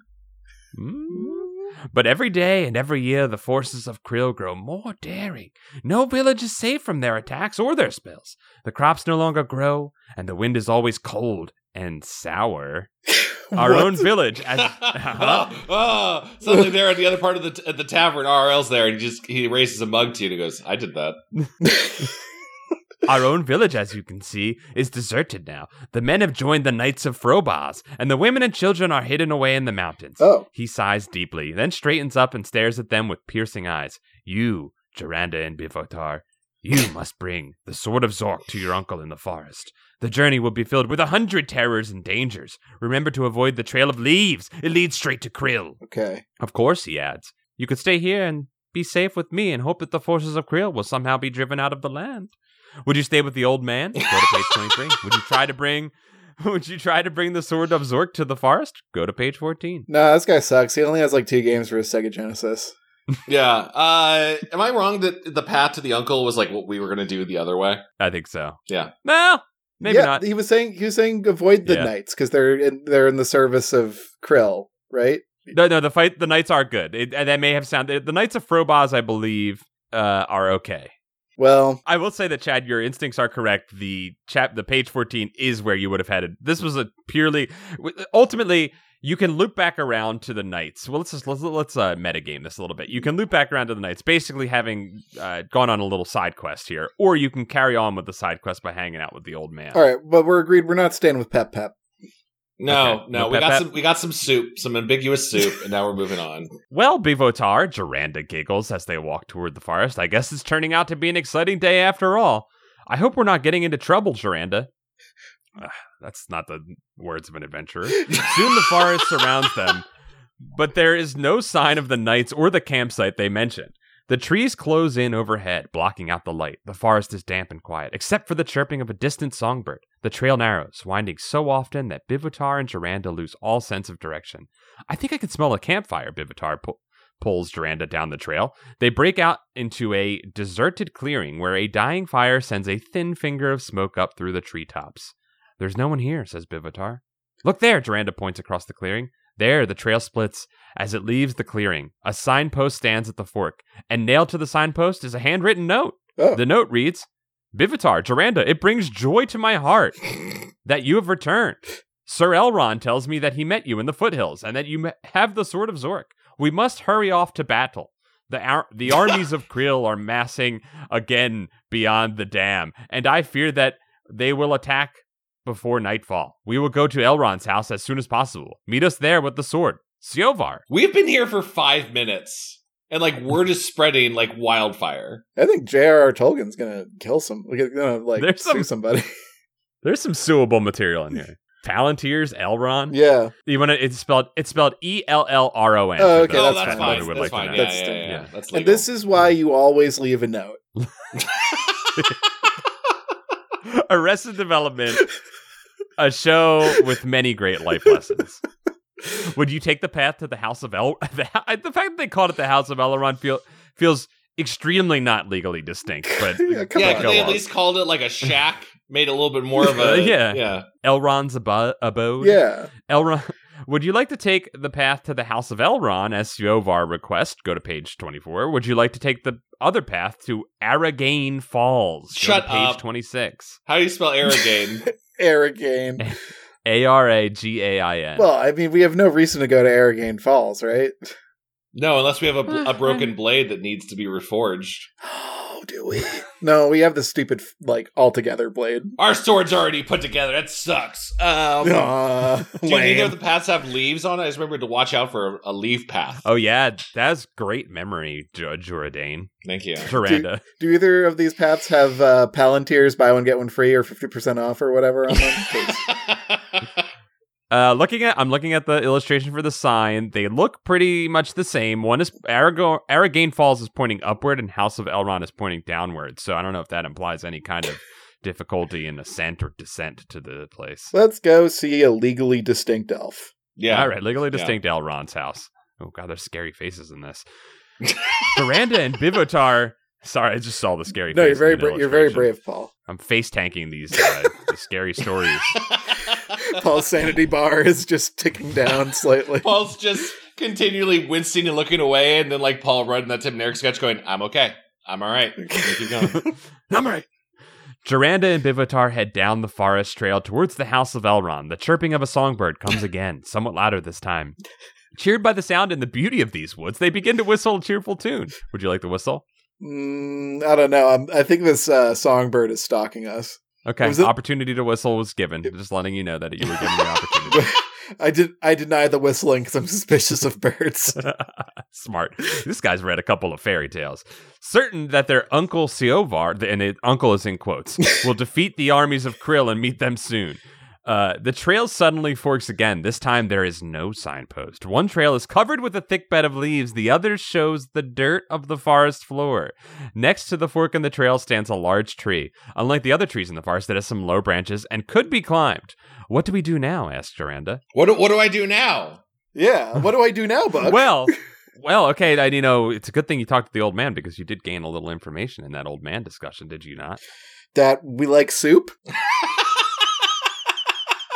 Mm. But every day and every year, the forces of Krill grow more daring. No village is safe from their attacks or their spells. The crops no longer grow, and the wind is always cold and sour. Our What? own village, as oh, oh, suddenly there at the other part of the t- at the tavern, R L's there, and he just he raises a mug to you and he goes, "I did that." Our own village, as you can see, is deserted now. The men have joined the Knights of Frobaz, and the women and children are hidden away in the mountains. Oh. He sighs deeply, then straightens up and stares at them with piercing eyes. You, Jaranda and Bivutar, you must bring the Sword of Zork to your uncle in the forest. The journey will be filled with a hundred terrors and dangers. Remember to avoid the Trail of Leaves. It leads straight to Krill. Okay. Of course, he adds, you could stay here and be safe with me and hope that the forces of Krill will somehow be driven out of the land. Would you stay with the old man? Go to page twenty-three. Would you try to bring Would you try to bring the Sword of Zork to the forest? Go to page fourteen. Nah, this guy sucks. He only has like two games for his Sega Genesis. Yeah. Uh, am I wrong that the path to the uncle was like what we were going to do the other way? I think so. Yeah. No, maybe yeah, not. He was saying he was saying avoid the Yeah. knights because they're in, they're in the service of Krill, right? No, no, the fight, the knights are good. It, and that may have sounded, the Knights of Frobaz, I believe, uh, are okay. Well, I will say that, Chad, your instincts are correct. The chap, the page fourteen is where you would have headed. This was a purely, ultimately, you can loop back around to the Knights. Well, let's just let's let's uh, metagame this a little bit. You can loop back around to the Knights, basically having uh, gone on a little side quest here, or you can carry on with the side quest by hanging out with the old man. All right, but we're agreed we're not staying with Pep Pep. No, Okay. no, No we pep got pep? some we got some soup, some ambiguous soup, and now we're moving on. Well, Bivotar, Duranda giggles as they walk toward the forest. I guess it's turning out to be an exciting day after all. I hope we're not getting into trouble, Duranda. Uh, that's not the words of an adventurer. Soon the forest surrounds them, but there is no sign of the Knights or the campsite they mentioned. The trees close in overhead, blocking out the light. The forest is damp and quiet, except for the chirping of a distant songbird. The trail narrows, winding so often that Bivotar and Duranda lose all sense of direction. I think I can smell a campfire, Bivotar pu- pulls Duranda down the trail. They break out into a deserted clearing where a dying fire sends a thin finger of smoke up through the treetops. There's no one here, says Bivotar. Look there, Duranda points across the clearing. There, the trail splits. As it leaves the clearing, a signpost stands at the fork, and nailed to the signpost is a handwritten note. Oh. The note reads, Bivotar, Duranda, it brings joy to my heart that you have returned. Sir Elrond tells me that he met you in the foothills, and that you have the Sword of Zork. We must hurry off to battle. The, ar- the armies of Krill are massing again beyond the dam, and I fear that they will attack before nightfall. We will go to Elrond's house as soon as possible. Meet us there with the sword. Siovar. We've been here for five minutes, and like word is spreading like wildfire. I think J R R. Tolkien's gonna kill some. We're gonna like There's sue some- somebody. There's some suable material in here. Palantirs, Elrond. Yeah. You want to? It's spelled. It's spelled E L L R O N. Oh, for okay, those oh, that's that's fine. fine. who would That's like to fine. know. Yeah, That's yeah, yeah, still- yeah. yeah. That's And legal. this is why you always leave a note. Arrested Development, a show with many great life lessons. Would you take the path to the House of El? The, the fact that they called it the House of Elrond feel, feels extremely not legally distinct. But Yeah, come yeah, on. could go they at on. least called it like a shack, made it a little bit more of Uh, a yeah. yeah. Elrond's abo- abode. Yeah. Elrond. Would you like to take the path to the House of Elrond as Siovar requests? Go to page twenty-four. Would you like to take the other path to Arragain Falls? Go Shut to page up. twenty-six. How do you spell Arragain? Arragain. A R A G A I N. Well, I mean, we have no reason to go to Arragain Falls, right? No, unless we have a, bl- a broken blade that needs to be reforged. Oh, do we? No, we have the stupid, like, altogether blade. Our sword's already put together. That sucks. Um, Aw, do neither lame. of the paths have leaves on it? I just remember to watch out for a leaf path. Oh yeah, that's great memory, Judge Jordane. Thank you. Duranda. Do either of these paths have uh, Palantirs buy one get one free or fifty percent off or whatever on them? 'Cause- Uh, looking at, I'm looking at the illustration for the sign. They look pretty much the same. One is Arag- Arragain Falls is pointing upward, and House of Elrond is pointing downward. So I don't know if that implies any kind of difficulty in ascent or descent to the place. Let's go see a legally distinct elf. yeah. All right, legally distinct Elrond's house. Oh god, there's scary faces in this. Duranda and Bivotar. Sorry, I just saw the scary. No, you're faces very in the bra- you're very illustration. brave, Paul. I'm face tanking these uh, the scary stories. Paul's sanity bar is just ticking down slightly. Paul's just continually wincing and looking away, and then like Paul running that Tim and Eric sketch going, I'm okay. I'm all right. I'm gonna keep going. I'm right. Duranda and Bivotar head down the forest trail towards the House of Elrond. The chirping of a songbird comes again, somewhat louder this time. Cheered by the sound and the beauty of these woods, they begin to whistle a cheerful tune. Would you like to whistle? Mm, I don't know. I'm, I think this uh, songbird is stalking us. Okay, Was it- opportunity to whistle was given. Just letting you know that you were given the opportunity. I did. I deny the whistling because I'm suspicious of birds. Smart. This guy's read a couple of fairy tales. Certain that their uncle Siovar, and it, uncle is in quotes, will defeat the armies of Krill and meet them soon. Uh, the trail suddenly forks again. This time there is no signpost. One trail is covered with a thick bed of leaves. The other shows the dirt of the forest floor. Next to the fork in the trail stands a large tree. Unlike the other trees in the forest, it has some low branches and could be climbed. What do we do now? asked Duranda. What do, what do I do now? Yeah. What do I do now, Buck? Well, well, okay. I, you know, it's a good thing you talked to the old man because you did gain a little information in that old man discussion, did you not? That we like soup.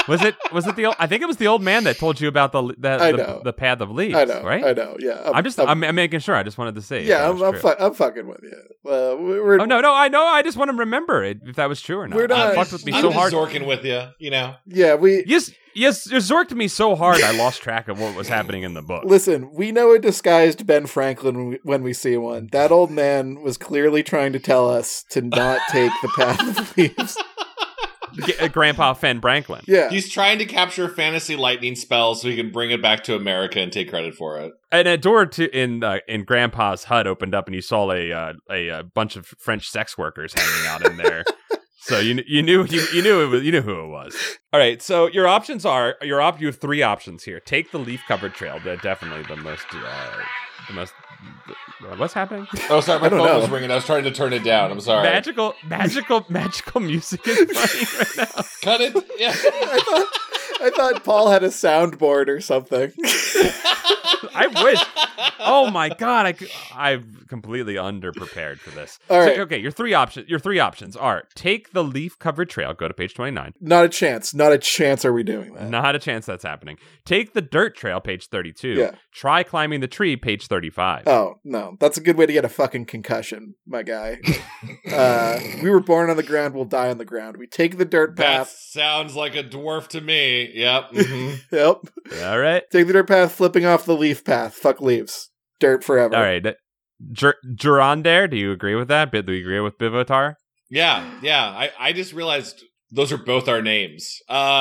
Was it? Was it the? Old, I think it was the old man that told you about the the, I the, know. the path of leaves. I know, right? I know. Yeah, I'm, just. I'm, I'm making sure. I just wanted to say. if yeah. that I'm, was I'm, true. fu- I'm fucking with you. Uh, we're, Oh no, no, I know. I just want to remember it, if that was true or not. We're not- You fucked with me I'm so just hard. zorking with you, you know. Yeah, we Yes, yes, you zorked me so hard. I lost track of what was happening in the book. listen. We know a disguised Ben Franklin when we, when we see one. That old man was clearly trying to tell us to not take the path of leaves. G- uh, Grandpa Fen Franklin. Yeah, He's trying to capture fantasy lightning spells so he can bring it back to America and take credit for it. And a door to in uh, in Grandpa's hut opened up, and you saw a uh, a, a bunch of French sex workers hanging out in there. So you you knew you, you knew it was you knew who it was. All right. So your options are your op. You have three options here. Take the leaf covered trail. They're definitely the most uh, the most. What's happening? Oh, sorry, my I don't phone know. was ringing. I was trying to turn it down. I'm sorry. Magical, magical, magical music is playing right now. Cut it. Yeah. I thought I thought Paul had a soundboard or something. I wish. Oh my god, I c- I'm completely underprepared for this. All right. So, okay, your three options. Your three options are: take the leaf-covered trail. Go to page twenty-nine. Not a chance. Not a chance. Are we doing that? Not a chance that's happening. Take the dirt trail. Page thirty-two. Yeah. Try climbing the tree. Page thirty-five. Oh no, that's a good way to get a fucking concussion, my guy. uh, we were born on the ground. We'll die on the ground. We take the dirt That path. sounds like a dwarf to me. Yep. mhm. Yep. All right. Take the dirt path, flipping off the leaf path. Fuck leaves. Dirt forever. All right. Ger- Gerondare, do you agree with that? Do you agree with Bivotar? Yeah, yeah. I, I just realized those are both our names. Um,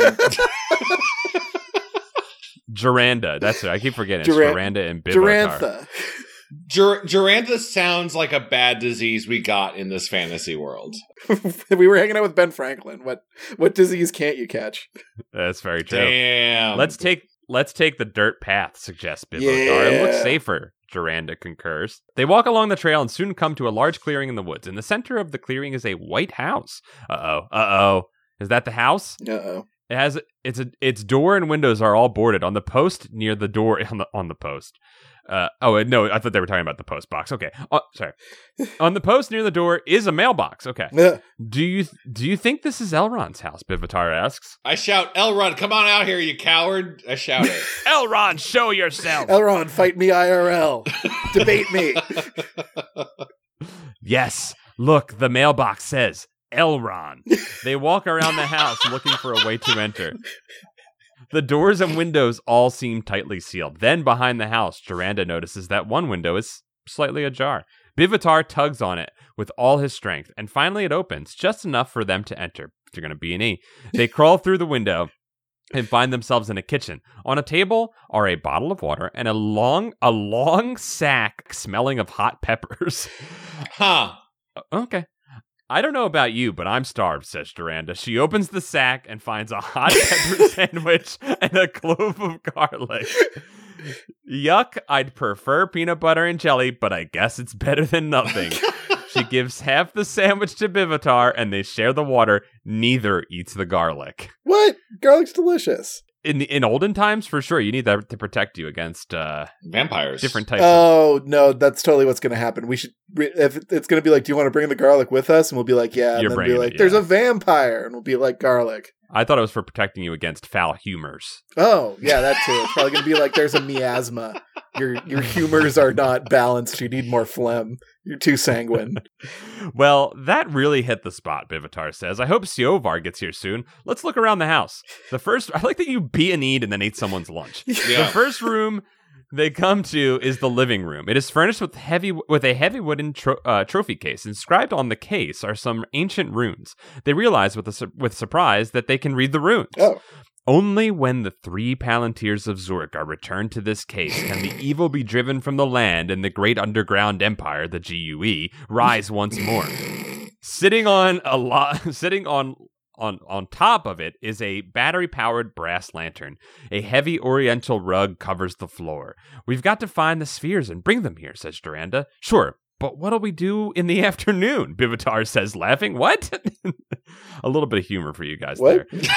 Geranda. That's it. I keep forgetting. It's Duran- Geranda and Bivotar. Durantha. Ger- Durantha sounds like a bad disease we got in this fantasy world. We were hanging out with Ben Franklin. What what disease can't you catch? That's very true. Damn. Let's take let's take the dirt path, suggests Bivotar. It looks Yeah. safer. Duranda concurs. They walk along the trail and soon come to a large clearing in the woods. In the center of the clearing is a white house. Uh-oh. Uh-oh. Is that the house? Uh-oh. It has it's a its door and windows are all boarded. On the post near the door on the on the post. Uh, oh no, I thought they were talking about the post box. Okay, oh, sorry. On the post near the door is a mailbox. Okay. Yeah. Do you do you think this is Elrond's house? Bivotar asks. I shout, Elrond, come on out here, you coward. I shout it. Elrond, show yourself. Elrond, fight me I R L. Debate me. Yes. Look, the mailbox says Elrond. They walk around the house looking for a way to enter. The doors and windows all seem tightly sealed. Then behind the house, Duranda notices that one window is slightly ajar. Bivotar tugs on it with all his strength, and finally it opens, just enough for them to enter. They're going to B and E. They crawl through the window and find themselves in a kitchen. On a table are a bottle of water and a long, a long sack smelling of hot peppers. Huh. Okay. I don't know about you, but I'm starved, says Duranda. She opens the sack and finds a hot pepper sandwich and a clove of garlic. Yuck, I'd prefer peanut butter and jelly, but I guess it's better than nothing. She gives half the sandwich to Bivotar, and they share the water. Neither eats the garlic. What? Garlic's delicious. In in olden times, for sure, you need that to protect you against uh, Vampires. different types of... Oh, no, that's totally what's going to happen. We should, if it's going to be like, do you want to bring the garlic with us? And we'll be like, yeah. And You're then be bringing like, it, there's yeah. a vampire. And we'll be like, garlic. I thought it was for protecting you against foul humors. Oh, yeah, that too. It's probably going to be like, there's a miasma. Your your humors are not balanced. You need more phlegm. You're too sanguine. Well, that really hit the spot, Bivotar says. I hope Siovar gets here soon. Let's look around the house. The first, I like that you B and E'd and then ate someone's lunch. The Yeah. first room they come to is the living room. It is furnished with heavy with a heavy wooden tro- uh, trophy case. Inscribed on the case are some ancient runes. They realize with a su- with surprise that they can read the runes. Oh. Only when the three Palantirs of Zurich are returned to this case can the evil be driven from the land and the great underground empire, the G U E, rise once more. Sitting on a lo- sitting on on on top of it is a battery-powered brass lantern. A heavy oriental rug covers the floor. We've got to find the spheres and bring them here, says Duranda. Sure, but what'll we do in the afternoon? Bivotar says, laughing. What? A little bit of humor for you guys What? there.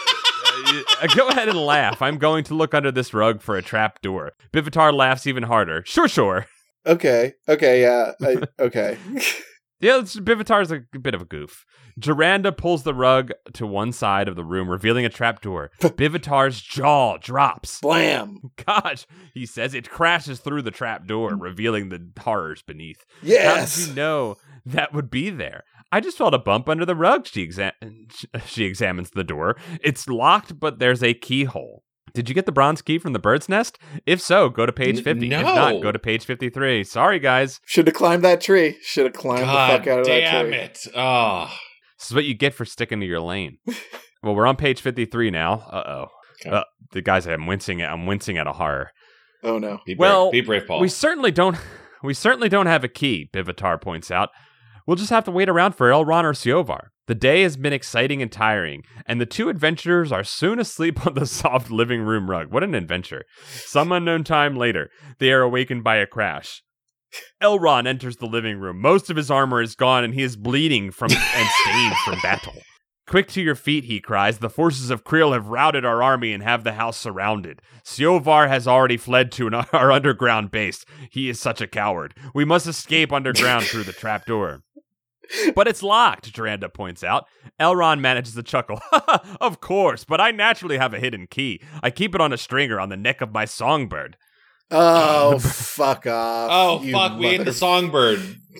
Uh, go ahead and laugh. I'm going to look under this rug for a trap door. Bivotar laughs even harder. Sure, sure. Okay. Okay, yeah. I, okay. Yeah, it's, Bivitar's a bit of a goof. Duranda pulls the rug to one side of the room, revealing a trapdoor. Bivitar's jaw drops. Blam! Gosh, he says it crashes through the trapdoor, revealing the horrors beneath. Yes! How did you know that would be there? I just felt a bump under the rug, she, exa- she examines the door. It's locked, but there's a keyhole. Did you get the bronze key from the bird's nest? If so, go to page fifty. No. If not, go to page fifty-three. Sorry, guys. Should have climbed that tree. Should have climbed God the fuck out of that damn tree. it. Oh. This is what you get for sticking to your lane. Well, we're on page fifty-three now. Uh-oh. Okay. Uh, the guys, I'm wincing at, I'm wincing at a horror. Oh no. Be brave, Well, be brave, Paul. We certainly don't we certainly don't have a key, Bivitar points out. We'll just have to wait around for Elron or Siovar. The day has been exciting and tiring, and the two adventurers are soon asleep on the soft living room rug. What an adventure. Some unknown time later, they are awakened by a crash. Elron enters the living room. Most of his armor is gone, and he is bleeding from and stained from battle. Quick to your feet, he cries. The forces of Krill have routed our army and have the house surrounded. Siovar has already fled to an, our underground base. He is such a coward. We must escape underground through the trapdoor. But it's locked, Duranda points out. Elron manages to chuckle. Of course, but I naturally have a hidden key. I keep it on a stringer on the neck of my songbird. Oh, fuck off. oh, you fuck, we ate mother- the songbird.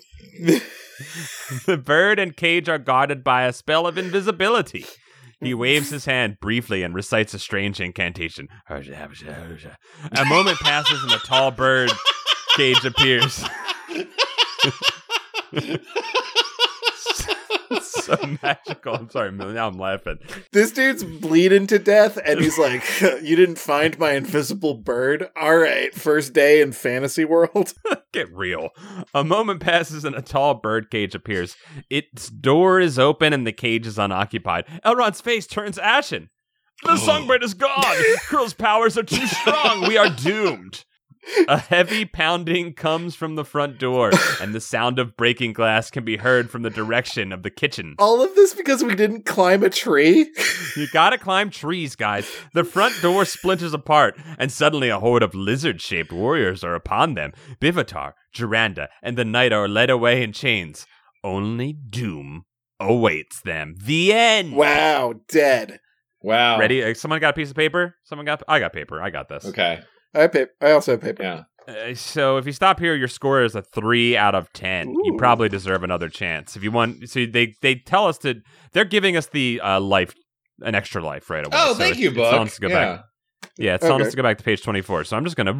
The bird and cage are guarded by a spell of invisibility. He waves his hand briefly and recites a strange incantation. A moment passes and a tall bird cage appears. So magical. I'm sorry, Millie. Now I'm laughing. This dude's bleeding to death, and he's like, you didn't find my invisible bird? All right, first day in fantasy world. Get real. A moment passes and a tall bird cage appears. Its door is open and the cage is unoccupied. Elrond's face turns ashen. The songbird is gone. Krill's powers are too strong. We are doomed. A heavy pounding comes from the front door, and the sound of breaking glass can be heard from the direction of the kitchen. All of this because we didn't climb a tree? You gotta climb trees, guys. The front door splinters apart, and suddenly a horde of lizard-shaped warriors are upon them. Bivitar, Duranda, and the knight are led away in chains. Only doom awaits them. The end! Wow, dead. Wow. Ready? Uh, Someone got a piece of paper? Someone got... I got paper. I got this. Okay. I have paper. I also have paper. Yeah. Uh, so if you stop here, your score is a three out of ten. Ooh. You probably deserve another chance. If you want... So they, they tell us to... They're giving us the uh, life... An extra life right away. Oh, so thank it's, you, it's telling Book. us to go Yeah. back. Yeah, it's telling Okay. us to go back to page twenty-four. So I'm just going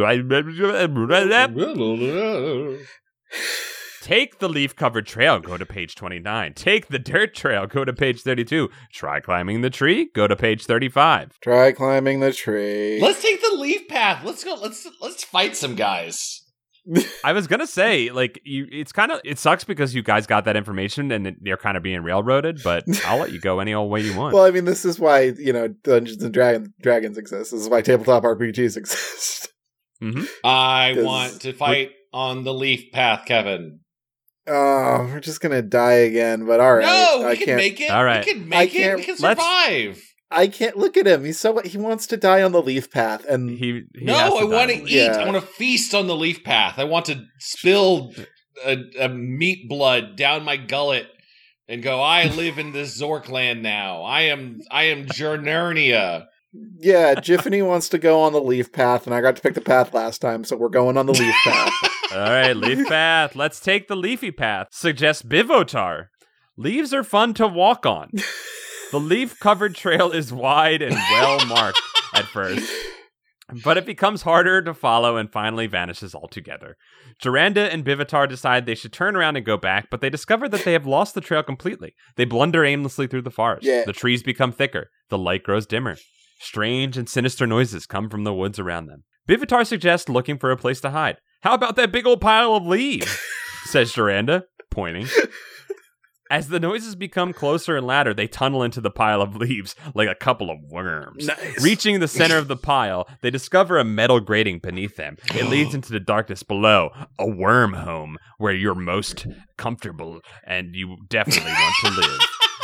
to... Take the leaf-covered trail, go to page twenty-nine. Take the dirt trail, go to page thirty-two. Try climbing the tree, go to page thirty-five. Try climbing the tree. Let's take the leaf path. Let's go. Let's let's fight some guys. I was going to say, like, you, it's kind of... It sucks because you guys got that information and you're kind of being railroaded, but I'll let you go any old way you want. Well, I mean, this is why, you know, Dungeons and Dragon, Dragons exist. This is why tabletop R P Gs exist. Mm-hmm. I 'Cause- want to fight on the leaf path, Kevin. Oh, we're just gonna die again, but all right. No, we I can can't. make it. All right. We can I make it. can't- We can let's- survive. I can't look at him. He's so he wants to die on the leaf path, and He, he has No, to I die want to on the eat. Yeah. I want to feast on the leaf path. I want to spill a, a meat blood down my gullet and go, I live in this Zorkland now. I am I am Journernia. yeah, Jiffany wants to go on the leaf path, and I got to pick the path last time, so we're going on the leaf path. All right, leaf path. Let's take the leafy path. Suggests Bivotar. Leaves are fun to walk on. The leaf-covered trail is wide and well marked at first, but it becomes harder to follow and finally vanishes altogether. Duranda and Bivitar decide they should turn around and go back, but they discover that they have lost the trail completely. They blunder aimlessly through the forest. Yeah. The trees become thicker. The light grows dimmer. Strange and sinister noises come from the woods around them. Bivitar suggests looking for a place to hide. How about that big old pile of leaves? Says Duranda, pointing. As the noises become closer and louder, they tunnel into the pile of leaves like a couple of worms. Nice. Reaching the center of the pile, they discover a metal grating beneath them. It leads into the darkness below, a worm home where you're most comfortable and you definitely want to live.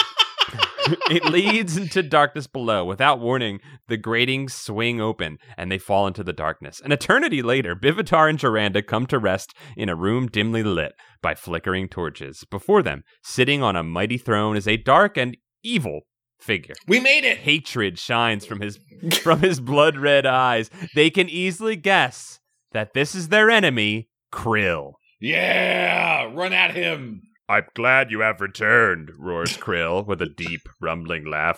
It leads into darkness below. Without warning, the gratings swing open, and they fall into the darkness. An eternity later, Bivitar and Joranda come to rest in a room dimly lit by flickering torches. Before them, sitting on a mighty throne, is a dark and evil figure. We made it! Hatred shines from his from his blood-red eyes. They can easily guess that this is their enemy, Krill. Yeah! Run at him! I'm glad you have returned, roars Krill with a deep, rumbling laugh.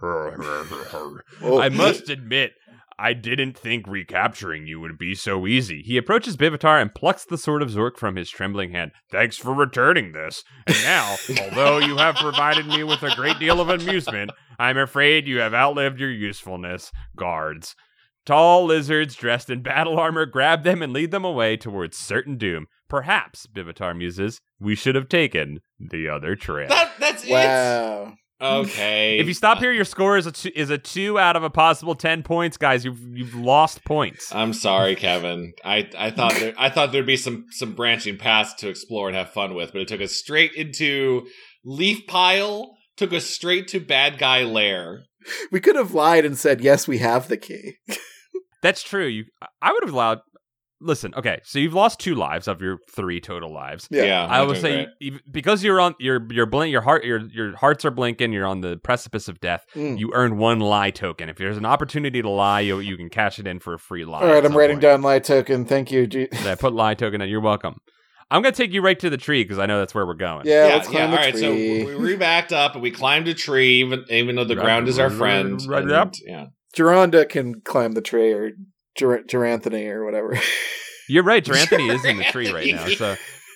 I must admit, I didn't think recapturing you would be so easy. He approaches Bivitar and plucks the sword of Zork from his trembling hand. Thanks for returning this. And now, although you have provided me with a great deal of amusement, I'm afraid you have outlived your usefulness. Guards. Tall lizards dressed in battle armor grab them and lead them away towards certain doom. Perhaps, Bivitar muses, we should have taken the other trail. That, that's Wow. it! Okay. If you stop here, your score is a two, is a two out of a possible ten points, guys. You've you've lost points. I'm sorry, Kevin. I, I thought there, I thought there'd be some some branching paths to explore and have fun with, but it took us straight into Leaf Pile, took us straight to Bad Guy Lair. We could have lied and said, yes, we have the key. That's true. You, I would have allowed. Listen, okay, so you've lost two lives of your three total lives. Yeah. Yeah, I I'm would doing say great. you, because you're on your your blink, your heart, your your hearts are blinking. You're on the precipice of death. Mm. You earn one lie token. If there's an opportunity to lie, you you can cash it in for a free lie. All right, at I'm some writing point. down lie token. Thank you. G- Yeah, put lie token in. You're welcome. I'm gonna take you right to the tree because I know that's where we're going. yeah, Yeah, let's yeah. climb All the right, so tree. we, we backed up and we climbed a tree, even even though the ground is our friend. Right, and, yep. Yeah. Geronda can climb the tree, or Ger- Geranthony, or whatever. You're right. Geranthony is in the tree right now. So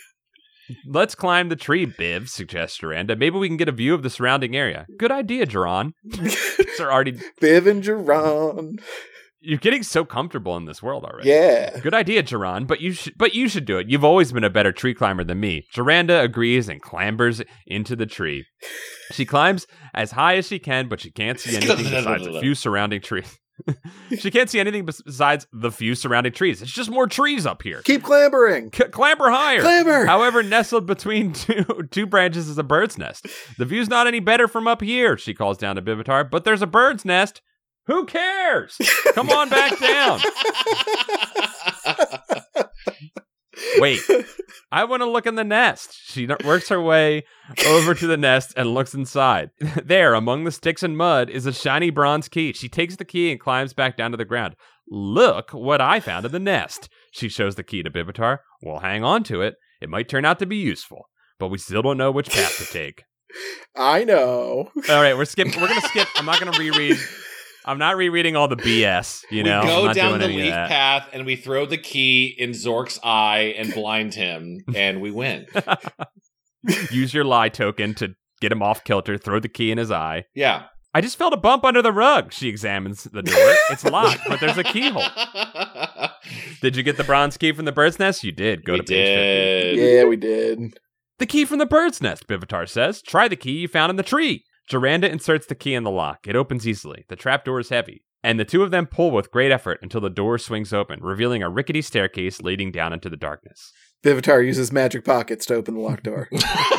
let's climb the tree, Biv, suggests Joranda. Maybe we can get a view of the surrounding area. Good idea, Geron. Sir, already Biv and Geron. you're getting so comfortable in this world already. Yeah. Good idea, Geron, but you should but you should do it. You've always been a better tree climber than me. Joranda agrees and clambers into the tree. She climbs as high as she can, but she can't see anything besides a few surrounding trees. She can't see anything besides the few surrounding trees. It's just more trees up here. Keep clambering. C- clamber higher. Clamber. However, nestled between two two branches is a bird's nest. The view's not any better from up here, she calls down to Bivitar, but there's a bird's nest. Who cares? Come on back down. Wait, I want to look in the nest. She works her way over to the nest and looks inside. There, among the sticks and mud, is a shiny bronze key. She takes the key and climbs back down to the ground. Look what I found in the nest. She shows the key to Bivitar. We'll hang on to it. It might turn out to be useful, but we still don't know which path to take. I know. All right, we're skip. We're gonna skip. I'm not gonna reread. I'm not rereading all the B S. You know, we I'm go not down doing the any of leaf that. path and we throw the key in Zork's eye and blind him, and we win. Use your lie token to get him off kilter. Throw the key in his eye. Yeah. I just felt a bump under the rug. She examines the door. It's locked, but there's a keyhole. Did you get the bronze key from the bird's nest? You did. Go we to page fifty. did. Yeah, we did. The key from the bird's nest, Bivitar says. Try the key you found in the tree. Joranda inserts the key in the lock. It opens easily. The trapdoor is heavy, and the two of them pull with great effort until the door swings open, revealing a rickety staircase leading down into the darkness. Bivitar uses magic pockets to open the locked door.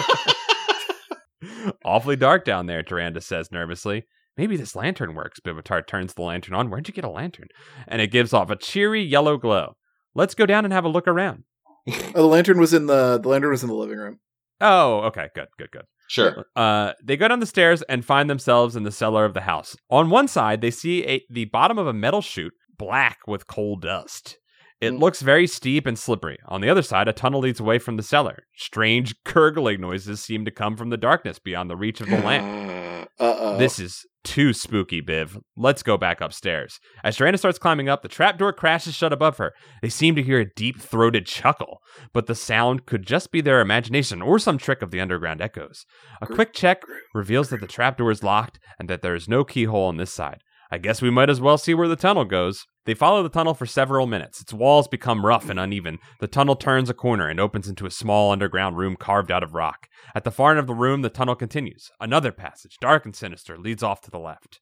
Awfully dark down there, Joranda says nervously. Maybe this lantern works. Bivitar turns the lantern on. Where'd you get a lantern? And it gives off a cheery yellow glow. Let's go down and have a look around. Oh, the lantern was in the the lantern was in the living room. Oh, okay. Good, good, good. Sure. Uh, they go down the stairs and find themselves in the cellar of the house. On one side, they see a, the bottom of a metal chute, black with coal dust. It Mm. looks very steep and slippery. On the other side, a tunnel leads away from the cellar. Strange gurgling noises seem to come from the darkness beyond the reach of the lamp. Uh-oh. This is too spooky, Biv. Let's go back upstairs. As Joranda starts climbing up, the trapdoor crashes shut above her. They seem to hear a deep-throated chuckle, but the sound could just be their imagination or some trick of the underground echoes. A quick check reveals that the trapdoor is locked and that there is no keyhole on this side. I guess we might as well see where the tunnel goes. They follow the tunnel for several minutes. Its walls become rough and uneven. The tunnel turns a corner and opens into a small underground room carved out of rock. At the far end of the room, the tunnel continues. Another passage, dark and sinister, leads off to the left.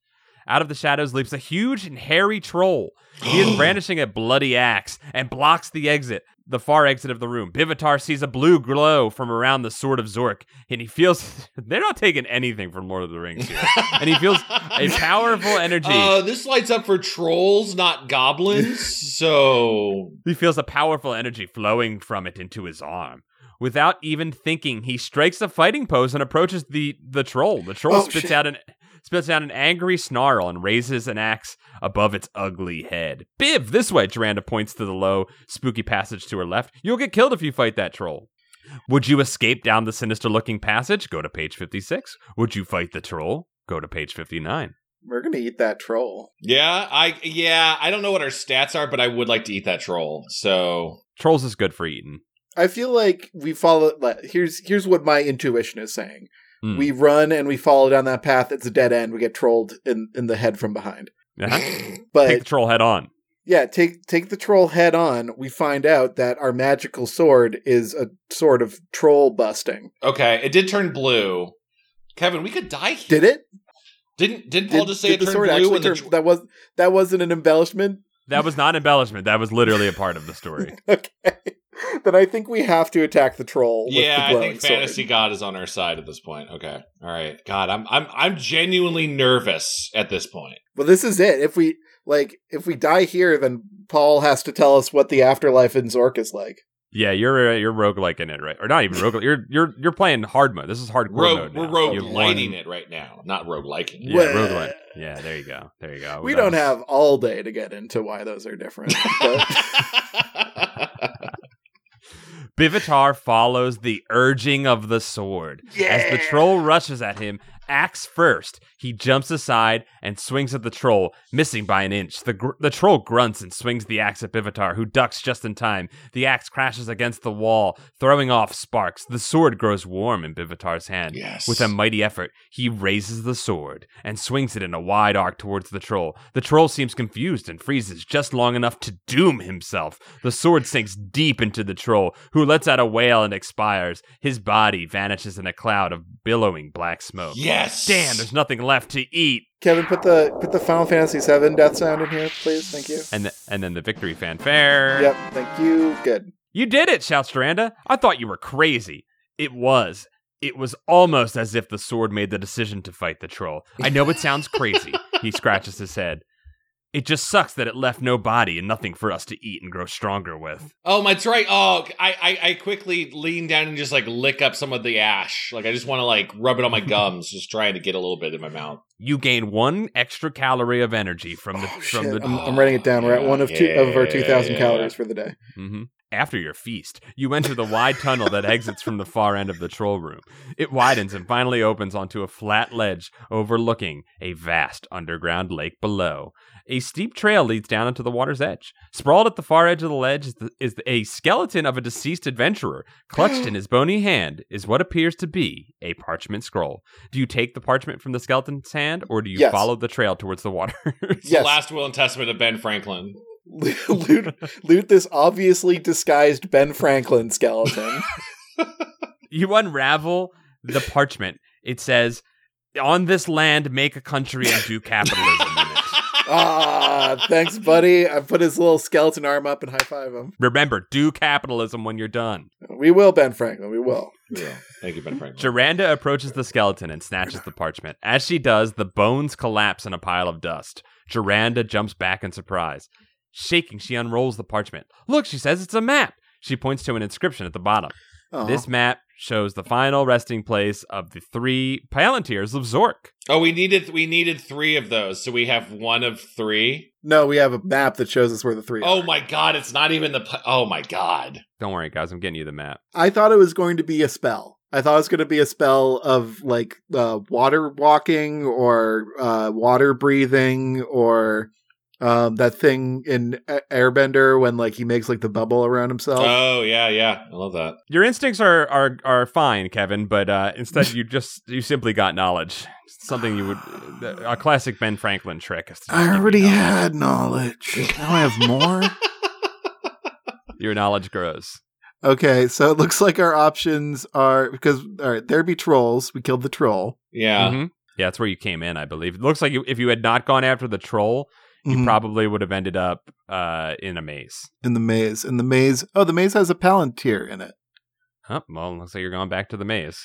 Out of the shadows leaps a huge and hairy troll. He is brandishing a bloody axe and blocks the exit, the far exit of the room. Bivitar sees a blue glow from around the sword of Zork, and he feels they're not taking anything from Lord of the Rings here. And he feels a powerful energy. Uh, this lights up for trolls, not goblins. So He feels a powerful energy flowing from it into his arm. Without even thinking, he strikes a fighting pose and approaches the, the troll. The troll Oh, spits shit. out an spits out an angry snarl and raises an axe above its ugly head. Biv, this way, Duranda points to the low, spooky passage to her left. You'll get killed if you fight that troll. Would you escape down the sinister-looking passage? Go to page fifty-six. Would you fight the troll? Go to page fifty-nine. We're gonna eat that troll. yeah, I yeah, I don't know what our stats are, but I would like to eat that troll. So Trolls is good for eating. I feel like we follow. like, Here's here's what my intuition is saying. Mm. We run and we follow down that path. It's a dead end. We get trolled in, in the head from behind. Uh-huh. But Take the troll head on. yeah, take take the troll head on. We find out that our magical sword is a sort of troll busting. okay, it did turn blue. Kevin, we could die here. Did it? Didn't didn't Paul Did, just say did it the turned sword blue actually when the turn? tr- that was that wasn't an embellishment. That was not embellishment. That was literally a part of the story. Okay, then I think we have to attack the troll. With Yeah, the I glowing think Fantasy sword. God is on our side at this point. Okay. All right. God, I'm I'm I'm genuinely nervous at this point. Well, this is it. If we like, if we die here, then Paul has to tell us what the afterlife in Zork is like. Yeah, you're uh, you're roguelike in it, right? Or not even roguelike. You're you're you're playing hard mode. This is hardcore Rogue, mode. we're now. rogue You have lighting one- it right now, not rogue liking it. Yeah, Well- roguelike. Yeah, there you go. There you go. We That don't was- have all day to get into why those are different. But Bivitar follows the urging of the sword. As the troll rushes at him, axe first, he jumps aside and swings at the troll, missing by an inch. The gr- the troll grunts and swings the axe at Bivitar, who ducks just in time. The axe crashes against the wall, throwing off sparks. The sword grows warm in Bivitar's hand. Yes. With a mighty effort, he raises the sword and swings it in a wide arc towards the troll. The troll seems confused and freezes just long enough to doom himself. The sword sinks deep into the troll, who lets out a wail and expires. His body vanishes in a cloud of billowing black smoke. Yes. Damn, there's nothing left to eat. Kevin, put the put the Final Fantasy seven death sound in here, please. Thank you. And, th- and then the victory fanfare. Yep, thank you. Good. You did it, shouts Duranda. I thought you were crazy. It was. It was almost as if the sword made the decision to fight the troll. I know it sounds crazy. He scratches his head. It just sucks that it left no body and nothing for us to eat and grow stronger with. Oh, that's right. Oh, I, I I quickly lean down and just like lick up some of the ash. Like I just want to like rub it on my gums, just trying to get a little bit in my mouth. You gain one extra calorie of energy from the Oh, from shit. the. I'm, I'm writing it down. We're at one of two Yeah, of our two thousand yeah. calories for the day. Mm-hmm. After your feast, you enter the wide tunnel that exits from the far end of the troll room. It widens and finally opens onto a flat ledge overlooking a vast underground lake below. A steep trail leads down into the water's edge. Sprawled at the far edge of the ledge is, the, is a skeleton of a deceased adventurer. Clutched in his bony hand is what appears to be a parchment scroll. Do you take the parchment from the skeleton's hand, or do you Yes. follow the trail towards the water? It's Yes. the last will and testament of Ben Franklin. loot, loot this obviously disguised Ben Franklin skeleton. You unravel the parchment. It says, "On this land, make a country and do capitalism." in it. Ah, thanks, buddy. I put his little skeleton arm up and high five him. Remember, do capitalism when you're done. We will, Ben Franklin. We will. Yeah. Thank you, Ben Franklin. Duranda approaches the skeleton and snatches the parchment. As she does, the bones collapse in a pile of dust. Duranda jumps back in surprise. Shaking, she unrolls the parchment. Look, she says, it's a map. She points to an inscription at the bottom. Aw. This map shows the final resting place of the three Palantirs of Zork. Oh, we needed we needed three of those, so we have one of three. No, we have a map that shows us where the three Oh are. my god, it's not even the. pl- Oh my god. Don't worry, guys, I'm getting you the map. I thought it was going to be a spell. I thought it was going to be a spell of like uh, water walking or uh, water breathing or um, that thing in A- Airbender when like he makes like the bubble around himself. Oh yeah, yeah, I love that. Your instincts are are are fine, Kevin, but uh, instead you just you simply got knowledge. Something you would a classic Ben Franklin trick. is to just I give you already knowledge. had knowledge. Now I have more. Your knowledge grows. Okay, so it looks like our options are because all right, there be trolls. We killed the troll. Yeah. Mhm. Yeah, that's where you came in, I believe. It looks like you, if you had not gone after the troll, you Mhm. probably would have ended up uh, in a maze. In the maze. In the maze. Oh, the maze has a Palantir in it. Oh, well, looks like you're going back to the maze.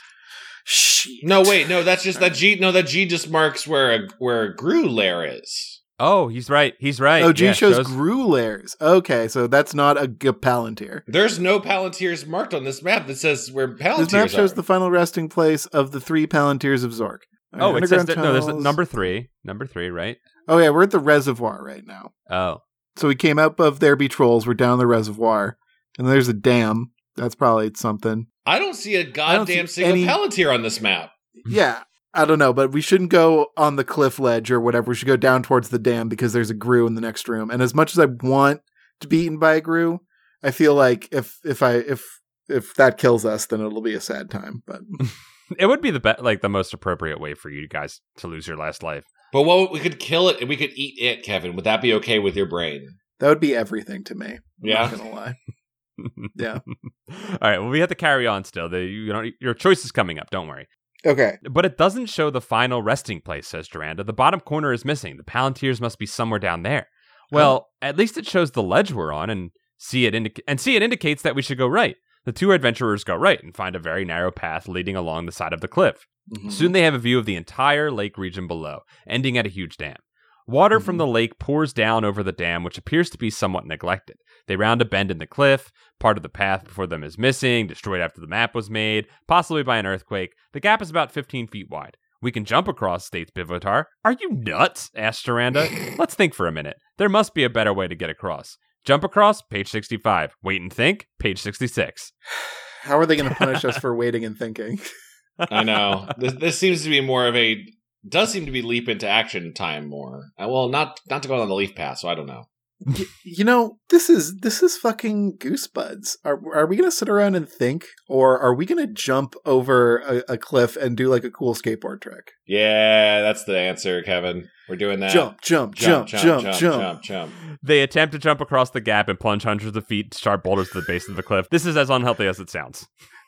Shit. No, wait, no, that's just that G. No, that G just marks where a where a Gru lair is. Oh, he's right. He's right. Oh, G Yeah, shows, Gru lairs. Okay, so that's not a g- Palantir. There's no Palantirs marked on this map that says where Palantirs This map shows are. the final resting place of the three Palantirs of Zork. All Oh, right, it says underground that, no, there's a tunnels. number three. Number three, right? Oh, yeah, we're at the reservoir right now. Oh. So we came out of There Be Trolls. We're down the reservoir. And there's a dam. That's probably something. I don't see a don't goddamn see single any- Palantir on this map. Yeah, I don't know, but we shouldn't go on the cliff ledge or whatever. We should go down towards the dam because there's a Gru in the next room. And as much as I want to be eaten by a Gru, I feel like if if I if if that kills us, then it'll be a sad time. But It would be the be- like the most appropriate way for you guys to lose your last life. But what we could kill it and we could eat it, Kevin. Would that be okay with your brain? that would be everything to me. I'm Yeah. not gonna lie. Yeah. All right. Well, we have to carry on still. The, you know, your choice is coming up. Don't worry. Okay. But it doesn't show the final resting place, says Duranda. The bottom corner is missing. The Palantirs must be somewhere down there. Well, at least it shows the ledge we're on, and see it indica- and see it indicates that we should go right. The two adventurers go right and find a very narrow path leading along the side of the cliff. Mhm. Soon they have a view of the entire lake region below, ending at a huge dam. Water from the lake pours down over the dam, which appears to be somewhat neglected. They round a bend in the cliff. Part of the path before them is missing, destroyed after the map was made, possibly by an earthquake. The gap is about fifteen feet wide. We can jump across, states Bivotar. Are you nuts? Asks Duranda. Let's think for a minute. There must be a better way to get across. Jump across, page sixty-five. Wait and think, page sixty-six. How are they going to punish us for waiting and thinking? I know. This, this seems to be more of a does seem to be leap into action time more. Uh, well, not not to go on the leaf path, so I don't know. Y- you know, this is this is fucking Goosebuds. Are are we gonna sit around and think, or are we gonna jump over a, a cliff and do like a cool skateboard trick? Yeah, that's the answer, Kevin. We're doing that. Jump, jump, jump, jump, jump, jump, jump. jump, jump. They attempt to jump across the gap and plunge hundreds of feet sharp boulders to the base of the cliff. This is as unhealthy as it sounds.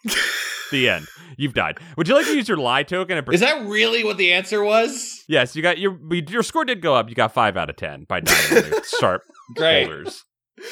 The end. You've died. Would you like to use your lie token? And pre- Is that really what the answer was? yes, you got your your score did go up. You got five out of ten by dying with sharp Great. boulders.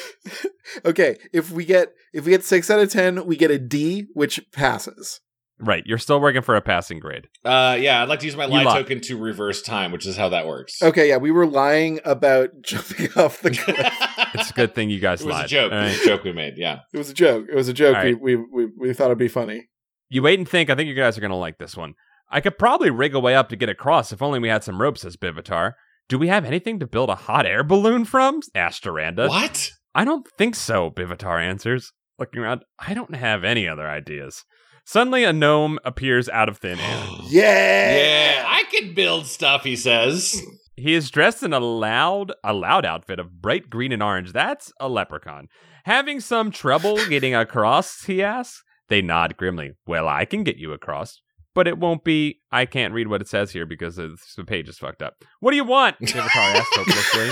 Okay, if we get if we get six out of ten, we get a D, which passes. Right, you're still working for a passing grade. Uh, yeah, I'd like to use my You lie lie. token to reverse time, which is how that works. Okay, yeah, we were lying about jumping off the cliff. It's a good thing you guys It was lied. a joke. All It right. was a joke we made. Yeah. It was a joke. It was a joke. All right. We, we we we thought it'd be funny. You wait and think. I think you guys are going to like this one. I could probably rig a way up to get across if only we had some ropes, says Bivitar. Do we have anything to build a hot air balloon from? Asked Duranda. What? I don't think so, Bivitar answers. Looking around, I don't have any other ideas. Suddenly, a gnome appears out of thin air. Yeah. Yeah, I can build stuff, he says. He is dressed in a loud, a loud outfit of bright green and orange. That's a leprechaun. Having some trouble getting across, he asks. They nod grimly. Well, I can get you across. But it won't be... I can't read what it says here because it's, the page is fucked up. What do you want? Bivitar asks hopelessly.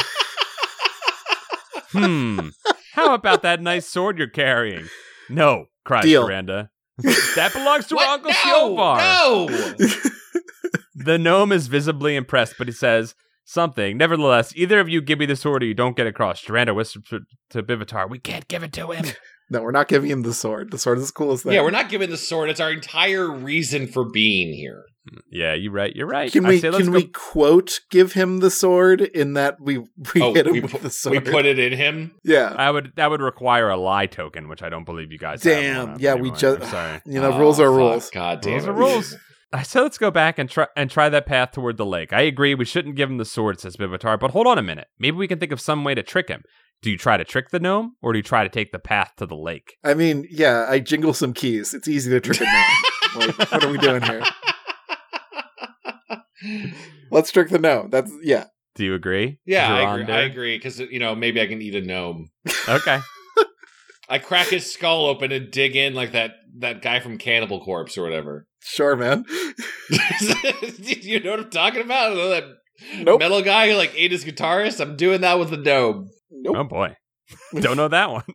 Hmm. How about that nice sword you're carrying? No, cries Deal. Duranda. That belongs to our What? Uncle No, Siovar. no. The gnome is visibly impressed, but he says something. Nevertheless, either of you give me the sword or you don't get across. Duranda whispers to, to Bivitar, we can't give it to him. No, we're not giving him the sword. The sword is the coolest thing. Yeah, we're not giving the sword. It's our entire reason for being here. Yeah, you're right. You're right. Can I we say let's can go- we quote give him the sword in that we we Oh, hit him we, with pu- the we sword? put it in him. yeah. I would. That would require a lie token, which I don't believe you guys. have Damn. one. Yeah, we Anyway, just I'm sorry. you know Oh, rules are fuck. rules. God damn Rules it. are rules. I said let's go back and try and try that path toward the lake. I agree. We shouldn't give him the sword, says Bivitar. But hold on a minute. Maybe we can think of some way to trick him. Do you try to trick the gnome, or do you try to take the path to the lake? I mean, yeah, I jingle some keys. It's easy to trick a gnome. Like, what are we doing here? Let's trick the gnome. That's yeah. Do you agree? Yeah, I agree. Duranda? I agree because you know maybe I can eat a gnome. Okay. I crack his skull open and dig in like that that guy from Cannibal Corpse or whatever. Sure, man. You know what I'm talking about? You know that Nope. metal guy who like ate his guitarist? I'm doing that with a gnome. Nope. Oh boy. Don't know that one.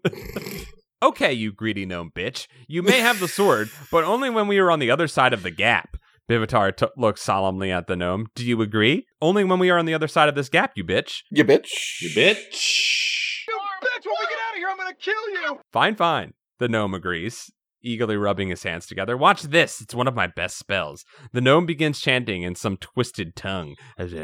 Okay, you greedy gnome bitch. You may have the sword, but only when we are on the other side of the gap. Bivitar t- looks solemnly at the gnome. Do you agree? Only when we are on the other side of this gap, you bitch. You bitch. You bitch. You bitch, when we get out of here, I'm gonna kill you! Fine, fine. The gnome agrees, eagerly rubbing his hands together. Watch this. It's one of my best spells. The gnome begins chanting in some twisted tongue.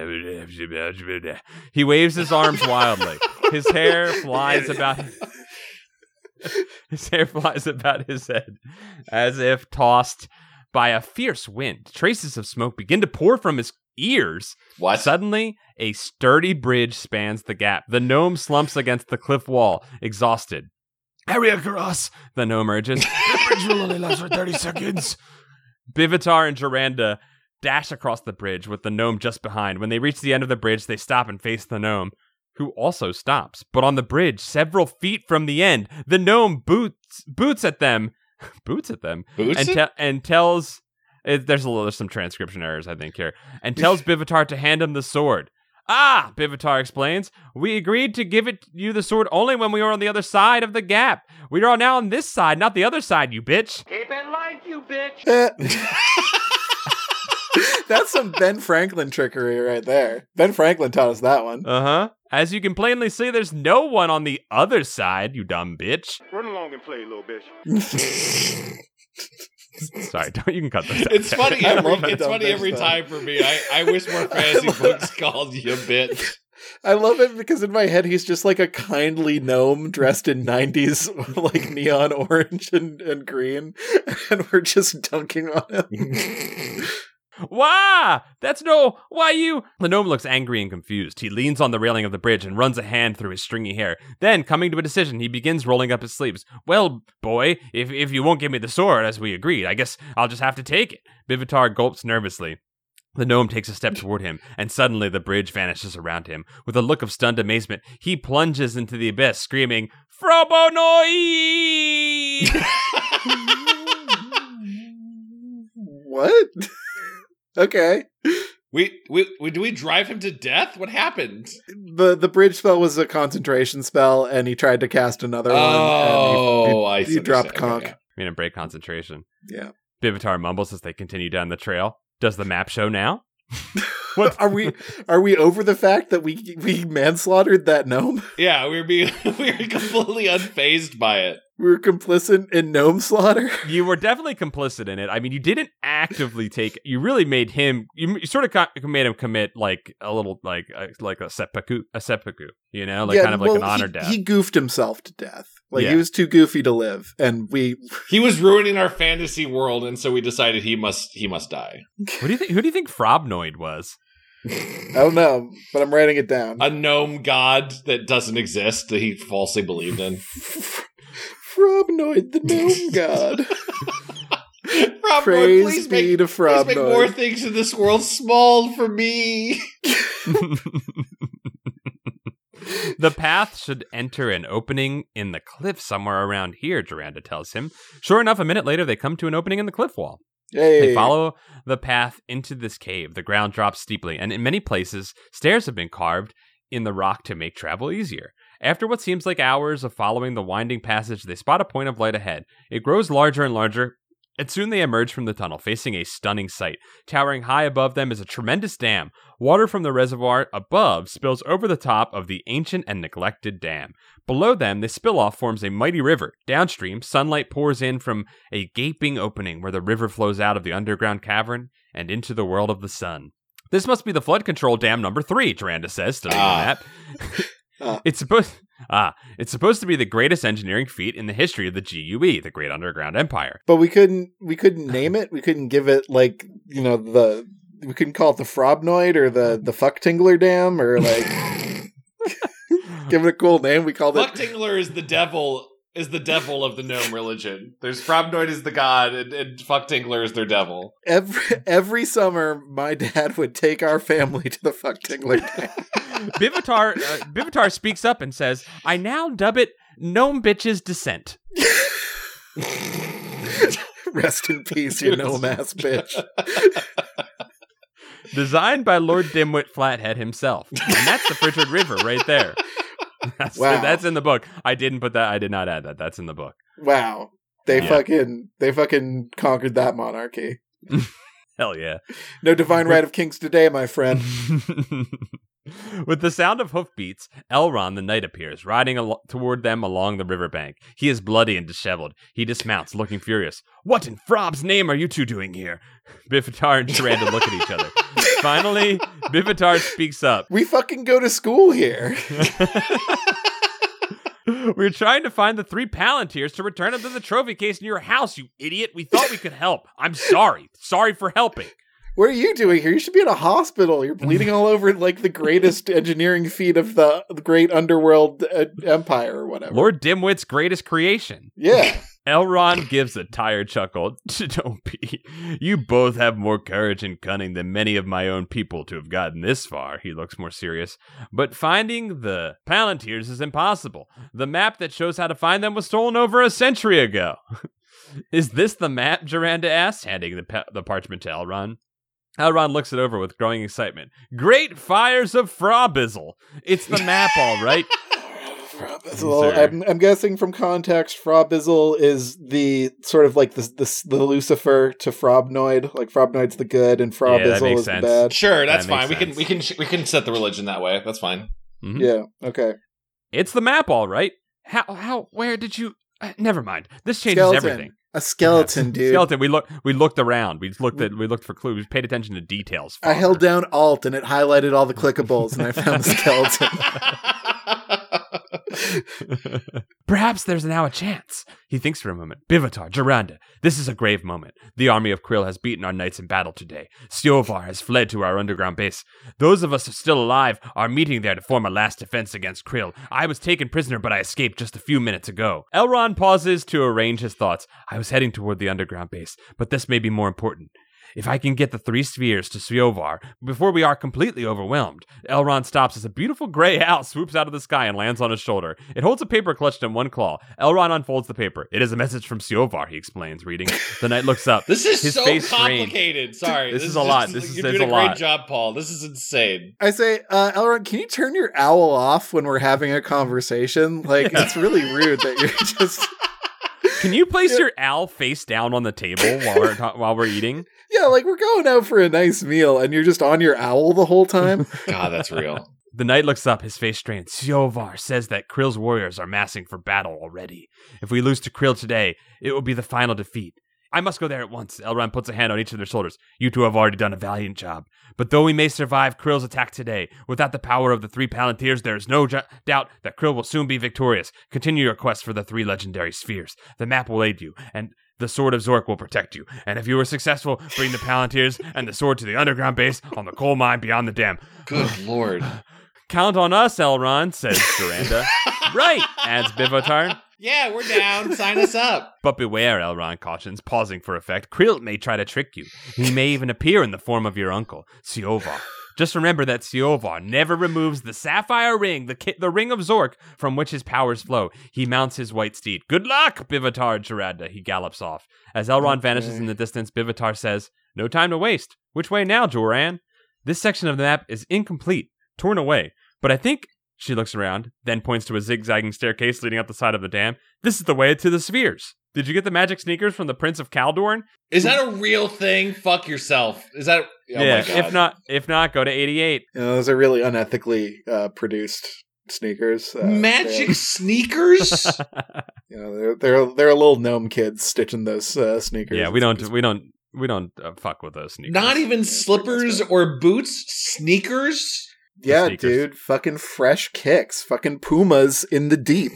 He waves his arms wildly. His hair flies about his hair flies about his head as if tossed by a fierce wind. Traces of smoke begin to pour from his ears. What? Suddenly, a sturdy bridge spans the gap. The gnome slumps against the cliff wall, exhausted. Hurry across, the gnome urges. The bridge will only last for thirty seconds. Bivitar and Duranda dash across the bridge with the gnome just behind. When they reach the end of the bridge, they stop and face the gnome, who also stops. But on the bridge, several feet from the end, the gnome boots boots at them, boots at them, Boots and, it? te- and tells. It, there's a little, there's some transcription errors, I think, here, and tells Bivitar to hand him the sword. Ah, Bivitar explains, we agreed to give it you the sword only when we were on the other side of the gap. We are now on this side, not the other side, you bitch. Keep it light, you bitch! Eh. That's some Ben Franklin trickery right there. Ben Franklin taught us that one. Uh-huh. As you can plainly see, there's no one on the other side, you dumb bitch. Run along and play, little bitch. Sorry, don't you can cut this out. It's funny I every love the it's dumb funny bitch every stuff. time for me. I, I wish more fantasy books called you bitch. I love it because in my head he's just like a kindly gnome dressed in nineties like neon orange and, and green, and we're just dunking on him. Wah! That's no... Why you... The gnome looks angry and confused. He leans on the railing of the bridge and runs a hand through his stringy hair. Then, coming to a decision, he begins rolling up his sleeves. Well, boy, if if you won't give me the sword, as we agreed, I guess I'll just have to take it. Bivitar gulps nervously. The gnome takes a step toward him, and suddenly the bridge vanishes around him. With a look of stunned amazement, he plunges into the abyss, screaming, Frobonoid! What? Okay. We, we we do we drive him to death? What happened? The the bridge spell was a concentration spell, and he tried to cast another one. Oh, and he, he, I he dropped understand. conch. Okay, I mean, to break concentration. Yeah. Bivitar mumbles as they continue down the trail. Does the map show now? What? Are we are we over the fact that we we manslaughtered that gnome? Yeah, we were being we were completely unfazed by it. We were complicit in gnome slaughter. You were definitely complicit in it. I mean, you didn't actively take. You really made him. You, you sort of co- made him commit like a little, like a, like a seppuku, a seppuku. You know, like Yeah, kind of like well, an honor he, death. He goofed himself to death. Like Yeah. he was too goofy to live, and we. He was ruining our fantasy world, and so we decided he must he must die. What do you think? Who do you think Frobnoid was? I don't know, but I'm writing it down. A gnome god that doesn't exist that he falsely believed in. Frobnoid, the gnome god. Frobnoid, Praise please be make, to please make more Frobnoid. things in this world small for me. The path should enter an opening in the cliff somewhere around here, Duranda tells him. Sure enough, a minute later, they come to an opening in the cliff wall. Hey. They follow the path into this cave. The ground drops steeply, and in many places, stairs have been carved in the rock to make travel easier. After what seems like hours of following the winding passage, they spot a point of light ahead. It grows larger and larger, and soon they emerge from the tunnel, facing a stunning sight. Towering high above them is a tremendous dam. Water from the reservoir above spills over the top of the ancient and neglected dam. Below them, the spill-off forms a mighty river. Downstream, sunlight pours in from a gaping opening where the river flows out of the underground cavern and into the world of the sun. This must be the flood control dam number three, Duranda says, studying Ah. the map. Ah. It's supposed ah, it's supposed to be the greatest engineering feat in the history of the G U E, the Great Underground Empire. But we couldn't we couldn't name it. We couldn't give it like, you know, the we couldn't call it the Frobnoid or the the Fuck Tingler Dam or like give it a cool name. We called Fuck it Tingler is the devil is the devil of the gnome religion. There's Frobnoid is the god, and, and Fuck Tingler is their devil. every every summer my dad would take our family to the Fuck Tingler Dam. Bivitar uh, Bivitar speaks up and says, "I now dub it Gnome Bitch's Descent." Rest in peace, you gnome ass bitch. Designed by Lord Dimwit Flathead himself. And that's the Fritchard River right there. That's, Wow. that's in the book. I didn't put that. I did not add that. That's in the book. Wow. They Yeah. fucking they fucking conquered that monarchy. Hell yeah. No divine right of kings today, my friend. With the sound of hoofbeats, Elrond the knight appears, riding al- toward them along the riverbank. He is bloody and disheveled. He dismounts, looking furious. What in Frob's name are you two doing here? Bivitar and Duranda look at each other. Finally, Bivitar speaks up. We fucking go to school here. We're trying to find the three Palantirs to return them to the trophy case in your house, you idiot. We thought we could help. I'm sorry. Sorry for helping. What are you doing here? You should be in a hospital. You're bleeding all over like the greatest engineering feat of the, the great underworld uh, empire or whatever. Lord Dimwit's greatest creation. Yeah. Elrond gives a tired chuckle. Don't be. You both have more courage and cunning than many of my own people to have gotten this far. He looks more serious. But finding the Palantirs is impossible. The map that shows how to find them was stolen over a century ago. Is this the map? Duranda asks, handing the, pa- the parchment to Elrond. Elrond looks it over with growing excitement. Great fires of Frobizzle. It's the map, all right. Frobizzle. I'm, I'm guessing from context, Frobizzle is the sort of like the, the, the Lucifer to Frobnoid. Like Frobnoid's the good and Frobizzle yeah, is sense. the bad. Sure, that's That fine. We makes can we can we can set the religion that way. That's fine. Mm-hmm. Yeah. Okay. It's the map, all right. How? How? Where did you? Uh, never mind. This changes Skeleton. everything. A skeleton, Yeah. dude. Skeleton. We look. We looked around. We looked at. We looked for clues. We paid attention to details. I held down Alt and it highlighted all the clickables, and I found the skeleton. Perhaps there's now a chance. He thinks for a moment. Bivitar, Duranda, this is a grave moment. The army of Krill has beaten our knights in battle today. Siovar has fled to our underground base. Those of us still alive are meeting there to form a last defense against Krill. I was taken prisoner, but I escaped just a few minutes ago. Elrond pauses to arrange his thoughts. I was heading toward the underground base, but this may be more important. If I can get the three spheres to Siovar before we are completely overwhelmed. Elrond stops as a beautiful gray owl swoops out of the sky and lands on his shoulder. It holds a paper clutched in one claw. Elrond unfolds the paper. It is a message from Siovar, he explains, reading. The knight looks up. This is His so face complicated. Sorry. This This, is is a just- lot. This is- You're there's doing a a great lot. job, Paul. This is insane. I say, uh, Elrond, can you turn your owl off when we're having a conversation? Like, it's really rude that you're just... Can you place your owl face down on the table while we're ta- while we're eating? Yeah, like, we're going out for a nice meal, and you're just on your owl the whole time? God, that's real. The knight looks up, his face strained. Siovar says that Krill's warriors are massing for battle already. If we lose to Krill today, it will be the final defeat. I must go there at once. Elrond puts a hand on each of their shoulders. You two have already done a valiant job. But though we may survive Krill's attack today, without the power of the three Palantirs, there is no ju- doubt that Krill will soon be victorious. Continue your quest for the three legendary spheres. The map will aid you, and the Sword of Zork will protect you. And if you are successful, bring the Palantirs and the sword to the underground base on the coal mine beyond the dam. Good lord. Count on us, Elrond, says Duranda. Right, adds Bivitar. Yeah, we're down. Sign us up. But beware, Elrond cautions, pausing for effect. Krill may try to trick you. He may even appear in the form of your uncle, Siovar. Just remember that Siovar never removes the sapphire ring, the ki- the ring of Zork, from which his powers flow. He mounts his white steed. Good luck, Bivitar, Duranda. He gallops off. As Elrond Okay. vanishes in the distance, Bivitar says, No time to waste. Which way now, Joran? This section of the map is incomplete, torn away. But I think... She looks around, then points to a zigzagging staircase leading up the side of the dam. This is the way to the spheres. Did you get the magic sneakers from the Prince of Kaldorn? Is that a real thing? Fuck yourself. Is that? Oh yeah. My God. If not, if not, go to eighty-eight. You know, those are really unethically uh, produced sneakers. Uh, Magic they're- sneakers. You know, they're they're they're a little gnome kids stitching those uh, sneakers. Yeah, we don't, we don't, we don't uh, fuck with those sneakers. Not even slippers or boots. Sneakers. Yeah, sneakers. dude, fucking fresh kicks, fucking Pumas in the deep.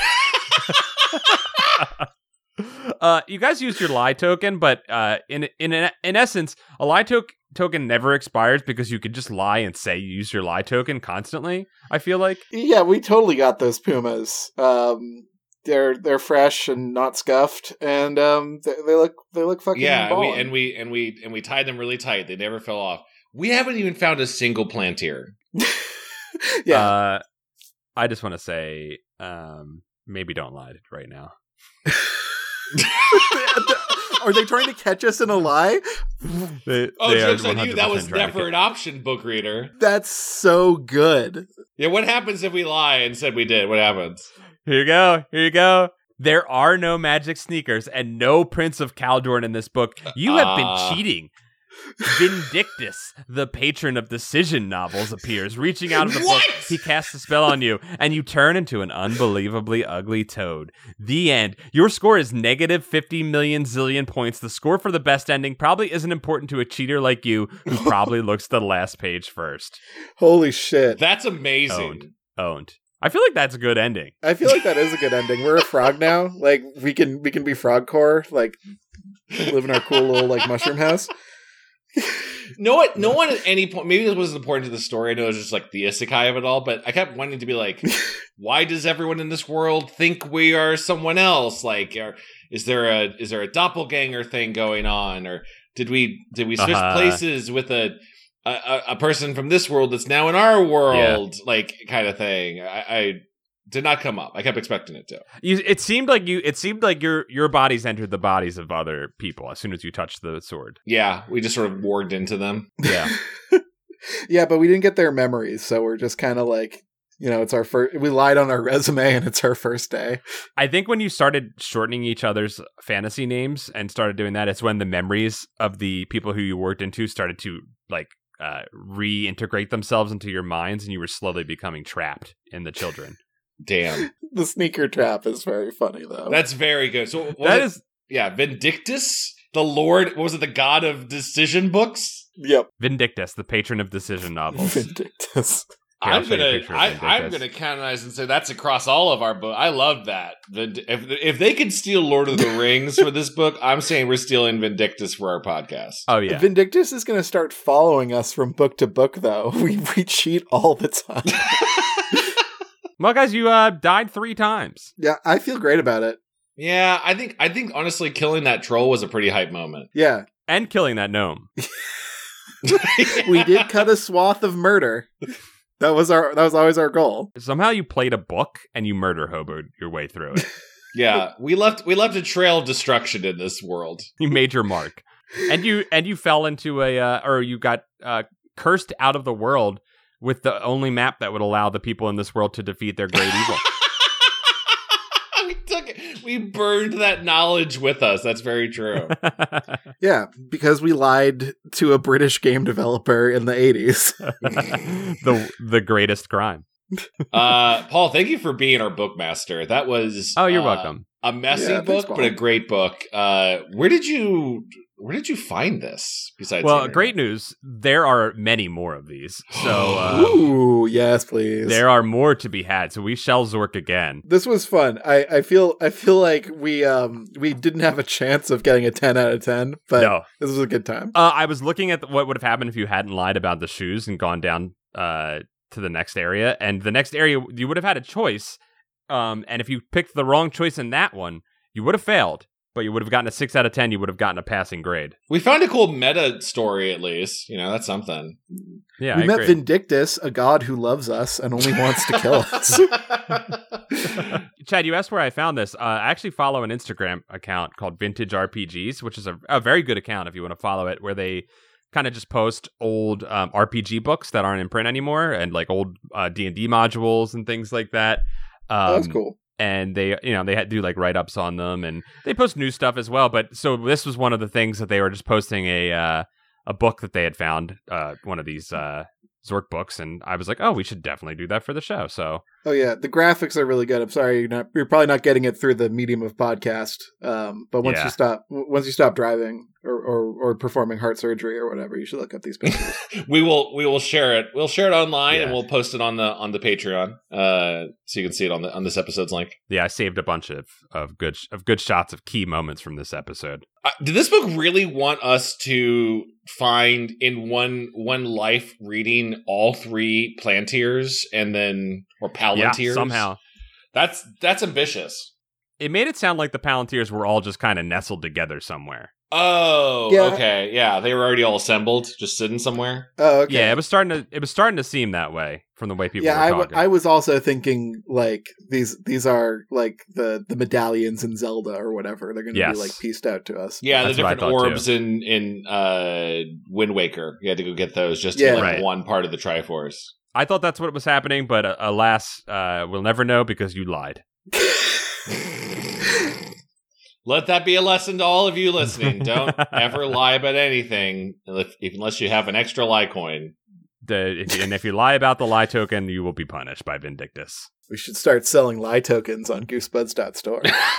uh, you guys used your lie token, but uh, in in in essence, a lie to- token never expires because you could just lie and say you use your lie token constantly. I feel like. Yeah, we totally got those Pumas. Um, they're they're fresh and not scuffed, and um, they, they look they look fucking Yeah, and we, ballin'. and we and we and we tied them really tight. They never fell off. We haven't even found a single Palantir. yeah. Uh, I just want to say, um, maybe don't lie right now. Are they trying to catch us in a lie? They, Oh, they are jokes on you. That was one hundred percent trying to never an option, book reader. That's so good. Yeah, what happens if we lie and said we did? What happens? Here you go. Here you go. There are no magic sneakers and no Prince of Kaldorn in this book. You have Ah. been cheating. Vindictus, the patron of decision novels, appears. Reaching out of the What? book, he casts a spell on you, and you turn into an unbelievably ugly toad. The end. Your score is negative fifty million zillion points. The score for the best ending probably isn't important to a cheater like you, who probably looks to the last page first. Holy shit. That's amazing. Owned. Owned. I feel like that's a good ending. I feel like that is a good ending. We're a frog now. Like we can we can be frog core, like live in our cool little like mushroom house. No one, no one at any point, maybe this wasn't important to the story. I know it was just like the isekai of it all, but I kept wanting to be like, why does everyone in this world think we are someone else? Like, are, is there a is there a doppelganger thing going on, or did we did we switch Uh-huh. places with a, a a person from this world that's now in our world, like kind of thing? I, I did not come up. I kept expecting it to. You, it seemed like you. It seemed like your your bodies entered the bodies of other people as soon as you touched the sword. Yeah, we just sort of warged into them. Yeah. Yeah, but we didn't get their memories, so we're just kind of like, you know, it's our first. We lied on our resume, and it's our first day. I think when you started shortening each other's fantasy names and started doing that, it's when the memories of the people who you worked into started to like uh, reintegrate themselves into your minds, and you were slowly becoming trapped in the children. Damn, The sneaker trap is very funny, though. that's very good. So what was That it? is Yeah, Vindictus, the Lord. What was it? The God of Decision Books. Yep. Vindictus, the patron of decision novels. Vindictus. Here, I'll I'm show you a gonna, picture of I, Vindictus. I'm gonna canonize and say that's across all of our books. I love that. The, if if they could steal Lord of the Rings for this book, I'm saying we're stealing Vindictus for our podcast. Oh yeah. Vindictus is going to start following us from book to book, though. We we cheat all the time. Well, guys, you uh, died three times. Yeah, I feel great about it. Yeah, I think I think honestly, killing that troll was a pretty hype moment. Yeah, And killing that gnome. we did cut a swath of murder. That was our. That was always our goal. Somehow you played a book and you murder hoboed your way through it. Yeah, we left we left a trail of destruction in this world. You made your mark. And you and you fell into a uh, or you got uh, cursed out of the world with the only map that would allow the people in this world to defeat their great evil. we took it. We burned that knowledge with us. That's very true. Yeah, because we lied to a British game developer in the eighties. the the greatest crime. Uh, Paul, thank you for being our bookmaster. That was Oh, you're uh, welcome. a messy Yeah, thanks, book, Paul. but a great book. Uh, where did you where did you find this? Besides, Well, the internet? great news. There are many more of these. So uh, Ooh, yes, please. there are more to be had. So we shall Zork again. This was fun. I, I feel I feel like we um we didn't have a chance of getting a ten out of ten, but No. this was a good time. Uh, I was looking at what would have happened if you hadn't lied about the shoes and gone down uh, to the next area. And the next area, you would have had a choice. Um, and if you picked the wrong choice in that one, you would have failed. But you would have gotten a six out of ten. You would have gotten a passing grade. we found a cool meta story at least. You know, that's something. Yeah, we I met agree. Vindictus, a god who loves us and only wants to kill us. Chad, you asked where I found this. Uh, I actually follow an Instagram account called Vintage R P Gs, which is a, a very good account if you want to follow it, where they kind of just post old um, R P G books that aren't in print anymore and like old uh, D and D modules and things like that. Um, Oh, that's cool. And they, you know, they had do like write ups on them, and they post new stuff as well. But so this was one of the things that they were just posting a uh, a book that they had found, uh, one of these uh, Zork books, and I was like, oh, we should definitely do that for the show. So Oh yeah, the graphics are really good. I'm sorry you're not. You're probably not getting it through the medium of podcast. Um, but once Yeah. you stop, w- once you stop driving or, or or performing heart surgery or whatever, you should look up these pictures. we will we will share it. We'll share it online Yeah. and we'll post it on the on the Patreon. Uh, so you can see it on the on this episode's link. yeah, I saved a bunch of of good of good shots of key moments from this episode. Uh, did this book really want us to find in one one life reading all three Plantiers and then or Palantiers? Yeah, somehow. That's that's ambitious. It made it sound like the Palantirs were all just kind of nestled together somewhere. Oh, Yeah. okay, yeah, they were already all assembled, just sitting somewhere. Oh, okay. Yeah, it was starting to it was starting to seem that way from the way people yeah, were I, w- talking. I was also thinking like these these are like the the medallions in Zelda or whatever. They're going to Yes. be like pieced out to us. Yeah, That's the what I different thought, orbs in in uh, Wind Waker. You had to go get those just to Yeah. get like Right. one part of the Triforce. I thought that's what was happening, but uh, alas, uh, we'll never know because you lied. Let that be a lesson to all of you listening. Don't ever lie about anything if, if, unless you have an extra lie coin. The, if, and if you lie about the lie token, you will be punished by Vindictus. We should start selling lie tokens on goosebuds dot store.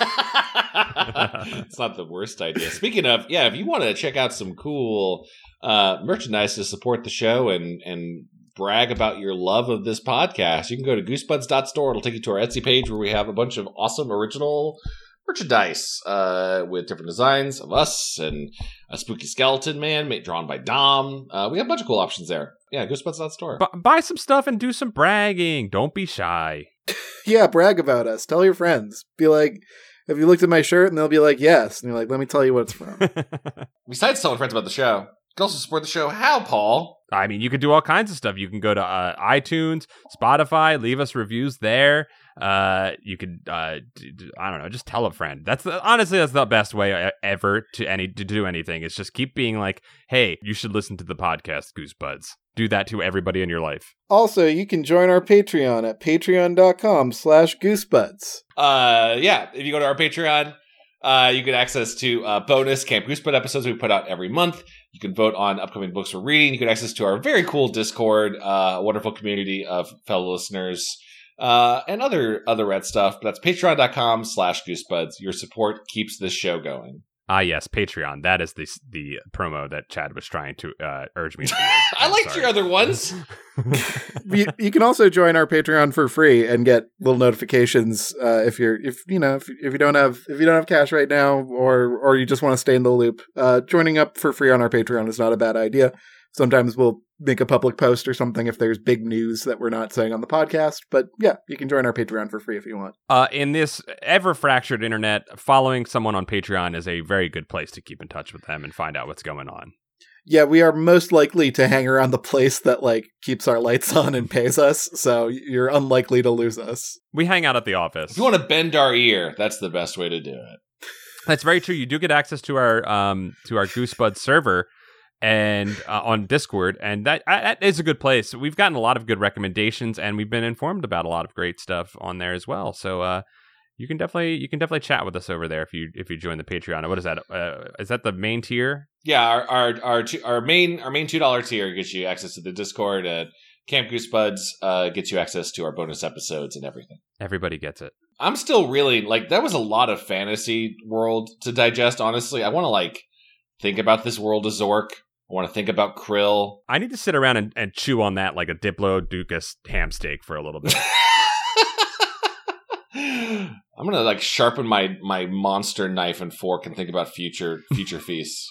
It's not the worst idea. Speaking of, yeah, if you want to check out some cool uh, merchandise to support the show and and brag about your love of this podcast, you can go to goosebuds dot store. It'll take you to our Etsy page where we have a bunch of awesome original merchandise uh, with different designs of us and a spooky skeleton man made, drawn by Dom. Uh, we have a bunch of cool options there. Yeah, goosebuds dot store. B- buy some stuff and do some bragging. Don't be shy. Yeah, brag about us. Tell your friends. Be like, have you looked at my shirt? And they'll be like, yes. And you're like, let me tell you what it's from. Besides telling friends about the show, you can also support the show. How, Paul? I mean, you can do all kinds of stuff. You can go to uh, iTunes, Spotify, leave us reviews there. Uh, you could, uh, d- d- I don't know, just tell a friend. That's the, honestly, that's the best way ever to any to do anything. Is just keep being like, hey, you should listen to the podcast, Goosebuds. Do that to everybody in your life. Also, you can join our Patreon at patreon dot com slash goosebuds. Uh, yeah, if you go to our Patreon, uh, you get access to uh, bonus Camp Goosebud episodes we put out every month. You can vote on upcoming books we're reading. You get access to our very cool Discord, uh, a wonderful community of fellow listeners, uh, and other other red stuff. But that's patreon dot com slash goosebuds. Your support keeps this show going. Ah, yes, Patreon. That is the the promo that Chad was trying to uh, urge me to do. I liked sorry. your other ones. you, you can also join our Patreon for free and get little notifications uh, if you're if you know if, if you don't have if you don't have cash right now or or you just want to stay in the loop. Uh, joining up for free on our Patreon is not a bad idea. Sometimes we'll make a public post or something if there's big news that we're not saying on the podcast. But yeah, you can join our Patreon for free if you want. Uh, in this ever-fractured internet, following someone on Patreon is a very good place to keep in touch with them and find out what's going on. Yeah, we are most likely to hang around the place that like keeps our lights on and pays us, so you're unlikely to lose us. We hang out at the office. If you want to bend our ear, that's the best way to do it. That's very true. You do get access to our um to our Goosebud server and uh, on Discord, and that uh, that is a good place. We've gotten a lot of good recommendations, and we've been informed about a lot of great stuff on there as well. So uh, you can definitely you can definitely chat with us over there if you if you join the Patreon. What is that? Uh, is that the main tier? Yeah, our our our, two, our main our main two dollar tier gets you access to the Discord. Uh, Camp Goosebuds uh, gets you access to our bonus episodes and everything. Everybody gets it. I'm still really like that was a lot of fantasy world to digest. Honestly, I want to like think about this world of Zork. I want to think about Krill. I need to sit around and, and chew on that like a Diplodocus ham steak for a little bit. I'm gonna like sharpen my my monster knife and fork and think about future future feasts.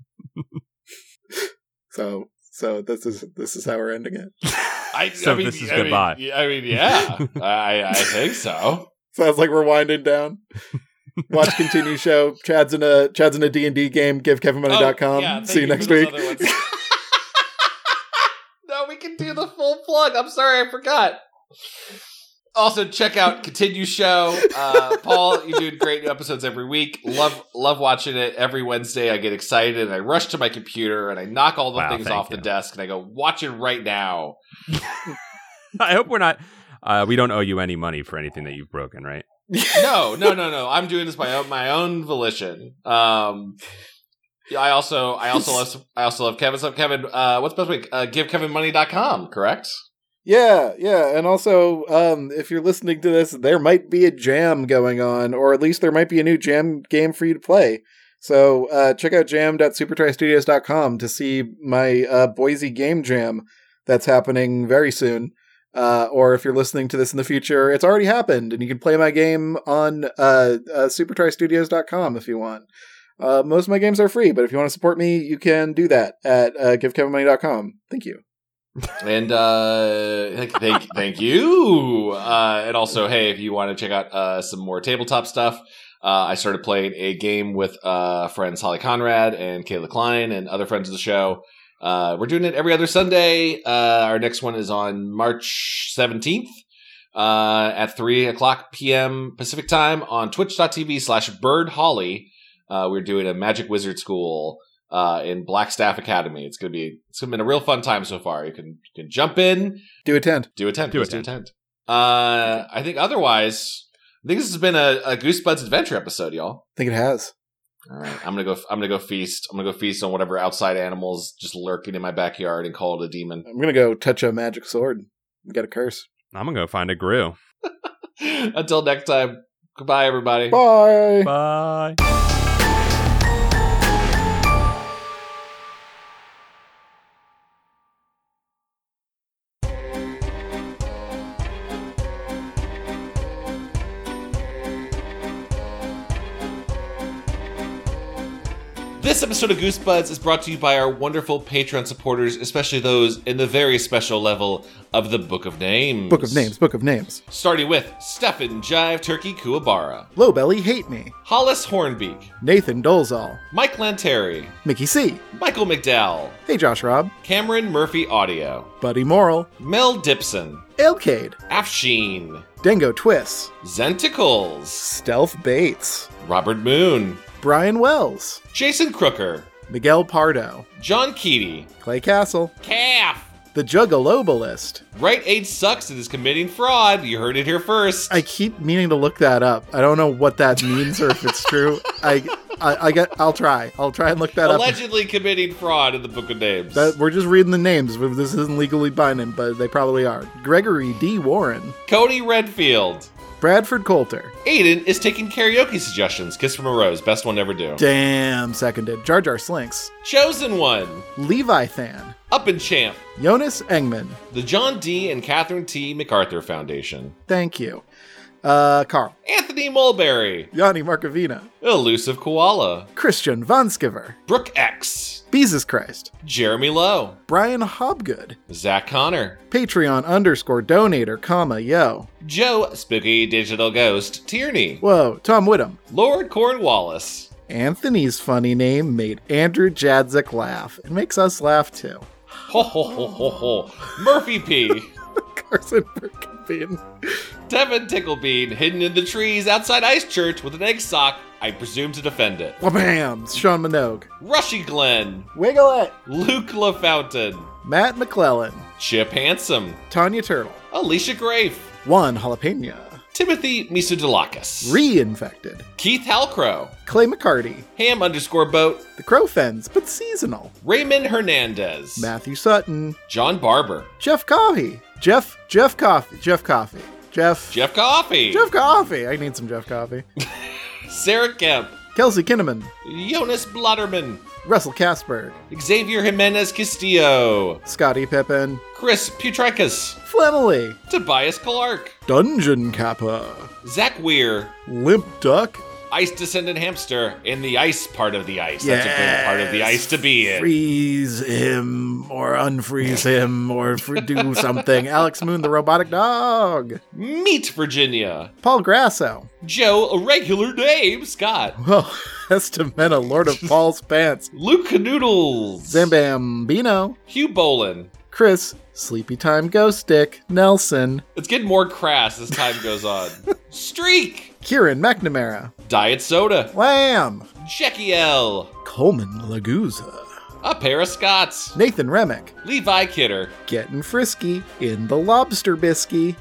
So so this is this is how we're ending it. I, So I mean, this is I goodbye. Mean, I mean, yeah, I I think so. Sounds like we're winding down. Watch continue show. Chad's in a Chad's in a D and D game. Give Kevin Money dot com. Oh, yeah, thank See you for next those week. other ones. No, we can do the full plug. I'm sorry, I forgot. Also, check out Continue Show. Uh, Paul, you do great new episodes every week. Love love watching it. Every Wednesday, I get excited and I rush to my computer and I knock all the Wow, things thank off you. the desk and I go, watch it right now. I hope we're not. Uh, we don't owe you any money for anything that you've broken, right? No, no, no, no. I'm doing this by own, my own volition. Um, yeah, I also, I also love, I also love Kevin. So Kevin, uh, what's the best way? Uh, give kevin money dot com, correct? Yeah, yeah, and also, um, if you're listening to this, there might be a jam going on, or at least there might be a new jam game for you to play. So uh, check out jam dot supertry studios dot com to see my uh, Boise game jam that's happening very soon. Uh, or if you're listening to this in the future, it's already happened, and you can play my game on uh, uh, supertry studios dot com if you want. Uh, most of my games are free, but if you want to support me, you can do that at uh, give kevin money dot com. Thank you. And uh, thank, thank, thank you. Uh, and also, hey, if you want to check out uh, some more tabletop stuff, uh, I started playing a game with uh, friends Holly Conrad and Kayla Klein and other friends of the show. Uh, we're doing it every other Sunday. Uh, our next one is on March seventeenth uh, at three o'clock p.m. Pacific time on twitch dot t v slash bird holly. Uh, we're doing a Magic Wizard School uh, in Blackstaff Academy. It's gonna be it's been a real fun time so far. You can you can jump in, Do attend. do attend, Do please do attend. attend. Uh, I think otherwise, I think this has been a, a Goosebuds adventure episode, y'all. I think it has. All right, I'm gonna go. I'm gonna go feast. I'm gonna go feast on whatever outside animals just lurking in my backyard and call it a demon. I'm gonna go touch a magic sword and get a curse. I'm gonna go find a Gru. Until next time, goodbye, everybody. Bye. Bye. This episode of Goosebuds is brought to you by our wonderful Patreon supporters, especially those in the very special level of the Book of Names. Book of Names, Book of Names. Starting with Stefan Jive Turkey Kuwabara, Low Belly Hate Me. Hollis Hornbeak, Nathan Dolezal. Mike Lanteri, Mickey C. Michael McDowell, Hey Josh Robb. Cameron Murphy Audio, Buddy Morrill. Mel Dipson, Ailcade. Afsheen, Dango Twiss. Zenticles, Stealth Bates. Robert Moon, Brian Wells. Jason Crooker, Miguel Pardo. John Keaty, Clay Castle. Calf, The Juggalobalist. Right Age Sucks and is committing fraud. You heard it here first. I keep meaning to look that up. I don't know what that means or if it's true. I, I, I get. I'll try. I'll try and look that up. Allegedly committing fraud in the Book of Names. That, we're just reading the names. This isn't legally binding, but they probably are. Gregory D. Warren. Cody Redfield. Bradford Coulter. Aiden is taking karaoke suggestions. Kiss from a Rose. Best one ever do. Damn, seconded. Jar Jar Slinks. Chosen One. Levi Than. Up and Champ. Jonas Engman. The John D. and Catherine T. MacArthur Foundation. Thank you. Uh, Carl. Anthony Mulberry. Yanni Markovina. Elusive Koala. Christian Vonskiver. Brooke X. Jesus Christ. Jeremy Lowe. Brian Hobgood. Zach Connor. Patreon underscore donator, comma, yo. Joe Spooky Digital Ghost Tierney. Whoa, Tom Whittam. Lord Cornwallis. Anthony's funny name made Andrew Jadzik laugh. It makes us laugh too. Ho ho ho ho ho. Murphy P. Carson Burkenbean. Tevin Ticklebean hidden in the trees outside Ice Church with an egg sock, I presume to defend it. Whabam! Sean Minogue. Rushy Glenn. Wiggle it. Luke LaFountain. Matt McClellan. Chip Handsome. Tanya Turtle. Alicia Grafe. Juan Jalapeno. Timothy Misudalakis. Reinfected. Keith Halcrow. Clay McCarty. Ham underscore boat. The Crow Fens, but seasonal. Raymond Hernandez. Matthew Sutton. John Barber. Jeff Coffey. Jeff, Jeff Coffey. Jeff Coffey. Jeff. Jeff Coffey. Jeff Coffey. I need some Jeff Coffey. Sarah Kemp. Kelsey Kinnaman. Jonas Blotterman. Russell Casberg. Xavier Jimenez Castillo. Scotty Pippen. Chris Putricus. Flemily. Tobias Clark. Dungeon Kappa. Zach Weir. Limp Duck. Ice Descendant Hamster in the ice part of the ice. That's a good part of the ice to be in. Freeze him or unfreeze him or fr- do something. Alex Moon, the robotic dog. Meet Virginia. Paul Grasso. Joe, a regular name, Scott. Well, Estimena, Lord of Paul's Pants. Luke Canoodles. Zambambino. Hugh Bolin. Chris, Sleepy Time Ghost Stick. Nelson. It's getting more crass as time goes on. Streak. Kieran McNamara. Diet Soda. Lamb. Jackie L. Coleman Laguza. A pair of Scots. Nathan Remick. Levi Kidder. Getting frisky in the lobster bisky.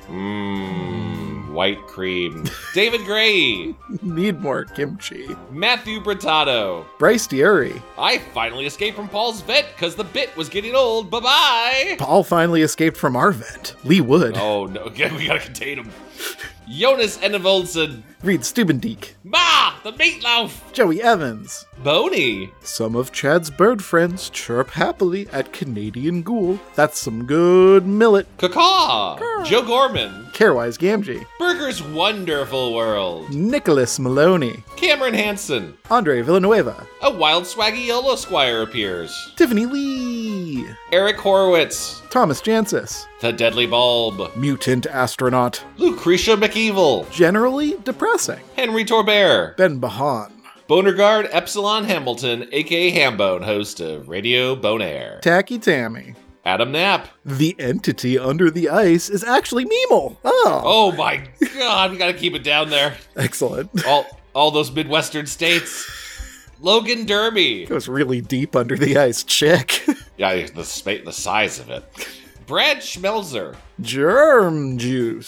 Mmm, white cream. David Gray. Need more kimchi. Matthew Bratato. Bryce Diuri. I finally escaped from Paul's vet because the bit was getting old. Bye-bye. Paul finally escaped from our vent. Lee Wood. Oh, no. We gotta contain him. Jonas Enevoldsen. Reed Steubendeek. Ma, the meatloaf. Joey Evans. Boney. Some of Chad's bird friends chirp happily at Canadian Ghoul. That's some good millet. Caw. Joe Gorman. Carewise Gamgee. Burger's Wonderful World. Nicholas Maloney. Cameron Hansen. Andre Villanueva. A wild swaggy yellow squire appears. Tiffany Lee. Eric Horowitz. Thomas Jancis. The Deadly Bulb. Mutant Astronaut. Lucretia McEvil. Generally depressing. Henry Torbert. Ben Bahan. Bonerguard Epsilon Hamilton, aka Hambone, host of Radio Bonaire. Tacky Tammy. Adam Knapp. The entity under the ice is actually Meemel. Oh. Oh my god, we gotta keep it down there. Excellent. All all those Midwestern states. Logan Derby. Goes really deep under the ice. Check. Yeah, the spa- the size of it. Brad Schmelzer. Germ Juice.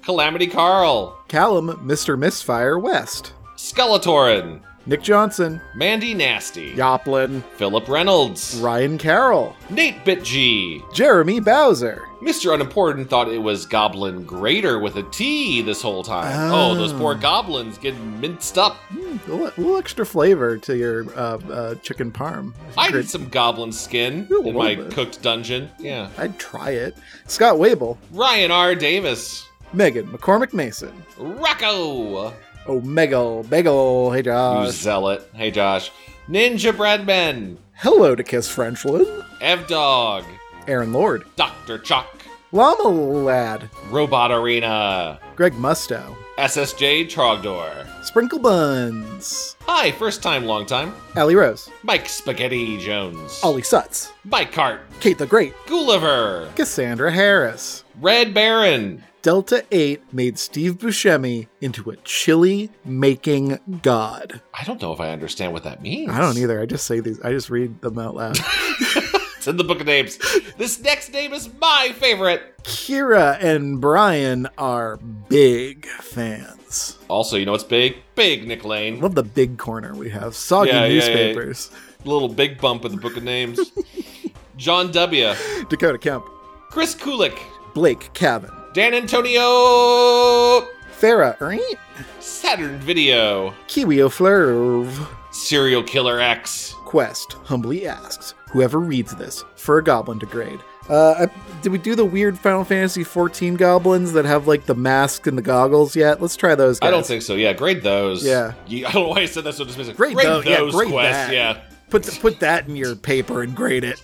Calamity Carl, Callum, Mister Misfire West. Skellatorin, Nick Johnson. Mandy Nasty, Yoplin. Philip Reynolds, Ryan Carroll. Nate Bitg, Jeremy Bowser. Mister Unimportant thought it was Goblin Grater with a T this whole time. Oh. Oh, those poor goblins getting minced up. Mm, a little, a little extra flavor to your uh, uh, chicken parm. I Great. need some goblin skin Ooh, a in little my bit. cooked dungeon. Yeah. I'd try it. Scott Wable. Ryan R. Davis, Megan McCormick Mason. Rocco, Omegle Bagel. Hey, you Josh. zealot. Hey, Josh. Ninja Bradman, Hello to Kiss Frenchland. Ev Dog, Aaron Lord. Doctor Chuck, Llama Lad. Robot Arena, Greg Musto. S S J Trogdor. Sprinkle Buns. Hi, first time, long time. Allie Rose. Mike Spaghetti Jones. Ollie Sutz. Mike Cart. Kate the Great. Gulliver. Cassandra Harris. Red Baron. Delta eight made Steve Buscemi into a chili making god. I don't know if I understand what that means. I don't either. I just say these. I just read them out loud. It's in the book of names. This next name is my favorite. Kira and Brian are big fans. Also, you know what's big? Big Nick Lane. Love the big corner we have. Soggy Yeah, yeah, yeah. newspapers. Little big bump in the book of names. John W. Dakota Kemp. Chris Kulik. Blake Cavan. Dan Antonio. Farah Earn't. Saturn Video. Kiwi O'Flurv. Serial Killer X. Quest humbly asks whoever reads this for a goblin to grade. Uh, I, did we do the weird Final Fantasy fourteen goblins that have like the mask and the goggles yet? Let's try those guys. I don't think so. Yeah, grade those. Yeah. You- I don't know why I said that so dismissive. Grade, grade tho- yeah, those grade quests. that. Yeah. Put th- put that in your paper and grade it.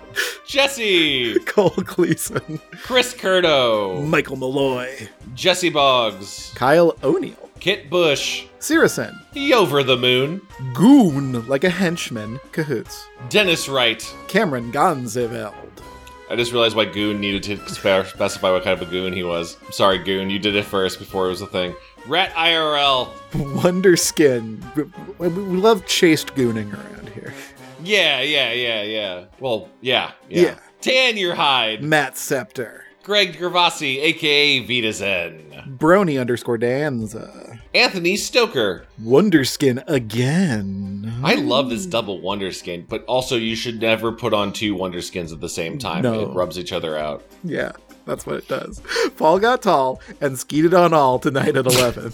Jesse. Cole Gleason. Chris Curto. Michael Malloy. Jesse Boggs. Kyle O'Neill. Kit Bush. Sirison. Yover the Moon. Goon like a henchman. Cahoots. Dennis Wright. Cameron Gonzeveld. I just realized why Goon needed to spe- specify what kind of a goon he was. I'm sorry, Goon. You did it first before it was a thing. Rat I R L. Wonder Skin. We, we we love chaste gooning around here. Yeah, yeah, yeah, yeah. Well, yeah, yeah. Yeah. Tan your hide. Matt Scepter. Greg Gervasi, a k a. Vita Zen. Brony underscore Danza. Anthony Stoker. Wonder Skin again. I love this double Wonder Skin, but also you should never put on two Wonder Skins at the same time. No. It rubs each other out. Yeah, that's what it does. Paul got tall and skeeted on all tonight at eleven.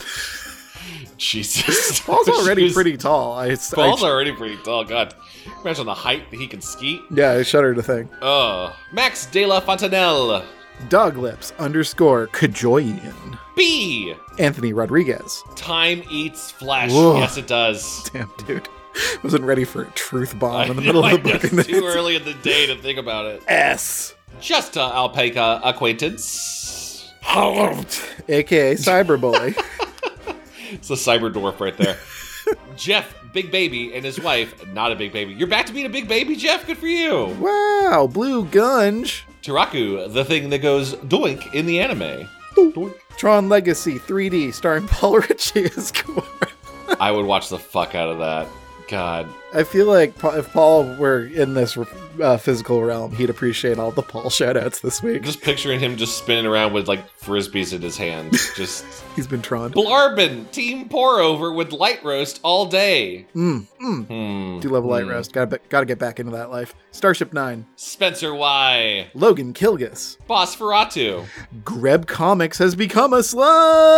Jesus. Paul's already She was- pretty tall. I, Paul's I, already pretty tall. God. Imagine the height that he can skeet. yeah, I shudder to think. Ugh. Max De La Fontanelle. Doglips underscore Kajoyan. B. Anthony Rodriguez. Time eats flesh. Whoa. Yes, it does. Damn, dude. Wasn't ready for a truth bomb I in the know, middle I of the know, book. it's and too it's early in the day to think about it. S. Just a alpaca acquaintance. A K A Cyberbully. It's a cyber dwarf right there. Jeff, big baby, and his wife, not a big baby. You're back to being a big baby, Jeff. Good for you. Wow, Blue Gunge. Taraku, the thing that goes doink in the anime. Tron Legacy three D starring Paul Ritchie as Gore. I would watch the fuck out of that. God. I feel like Pa- if Paul were in this uh, physical realm, he'd appreciate all the Paul shoutouts this week. Just picturing him just spinning around with like frisbees in his hand. Just He's been Tron. Blarbin, team pour over with light roast all day. Mm, mm. Hmm. Do love a light Hmm. roast. Gotta, be- gotta get back into that life. Starship Nine. Spencer Y. Logan Kilgus. Boss Ferratu. Greb Comics has become a slug.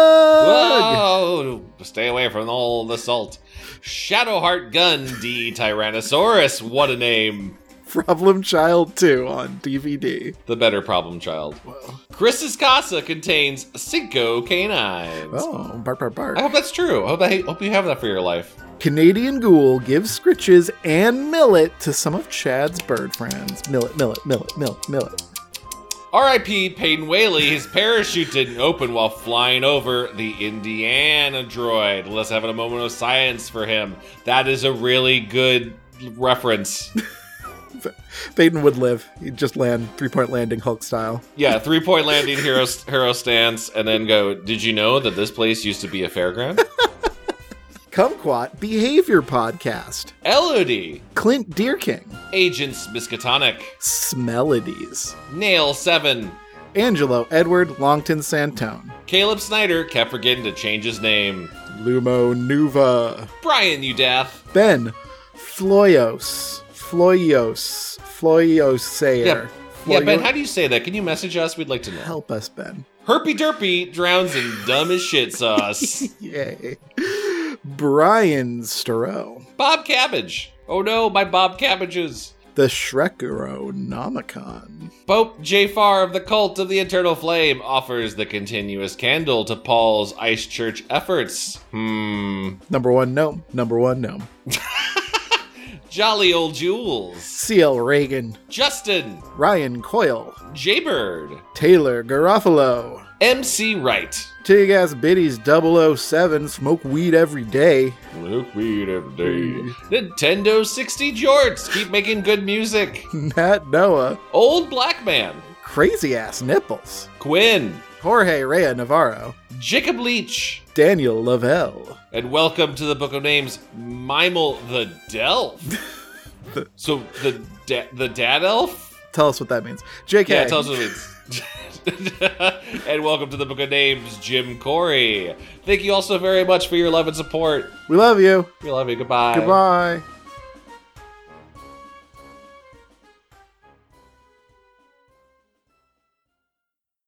Whoa! Stay away from all the salt. Shadowheart Gun D Tyrannosaurus. What a name. Problem Child two on D V D. The better problem child. Whoa. Chris's Casa contains Cinco canines. Oh, bark, bark, bark. I hope that's true. I hope, I hope you have that for your life. Canadian Ghoul gives scritches and millet to some of Chad's bird friends. Millet, millet, millet, millet, millet. R I P Peyton Whaley, his parachute didn't open while flying over the Indiana droid. Let's have a moment of silence for him. That is a really good reference. Peyton would live. He'd just land three-point landing Hulk style. Yeah, three-point landing hero, hero stance, and then go, did you know that this place used to be a fairground? Kumquat Behavior Podcast. Elodie, Clint Deerking. Agents Miskatonic, Smelodies. Nail seven, Angelo Edward Longton Santone. Caleb Snyder kept forgetting to change his name. Lumo Nuva. Brian Udath. Ben Floyos. Floyos. Floyosayer. Yeah, yeah, Ben, how do you say that? Can you message us? We'd like to know. Help us, Ben. Herpy Derpy drowns in dumb as shit sauce. Yay. Brian Storrow. Bob Cabbage. Oh no, my Bob Cabbages. The Shrekero-nomicon. Pope Jafar of the Cult of the Eternal Flame offers the continuous candle to Paul's Ice Church efforts. Hmm. Number one gnome. Number one gnome. Jolly Old Jules. C L Reagan. Justin. Ryan Coyle. Jaybird. Taylor Garofalo. M C Wright. Tig Ass Biddies double oh seven. Smoke weed every day. Smoke weed every day. Nintendo sixty Jorts. Keep making good music. Nat Noah. Old Black Man. Crazy Ass Nipples. Quinn. Jorge Rea Navarro. Jacob Leach. Daniel Lavelle. And welcome to the Book of Names, Mimel the Delph. So the da- the dad elf? Tell us what that means. J K. Yeah, tell us what it means. And welcome to the Book of Names, Jim Corey. Thank you all so very much for your love and support. We love you. We love you. Goodbye. Goodbye.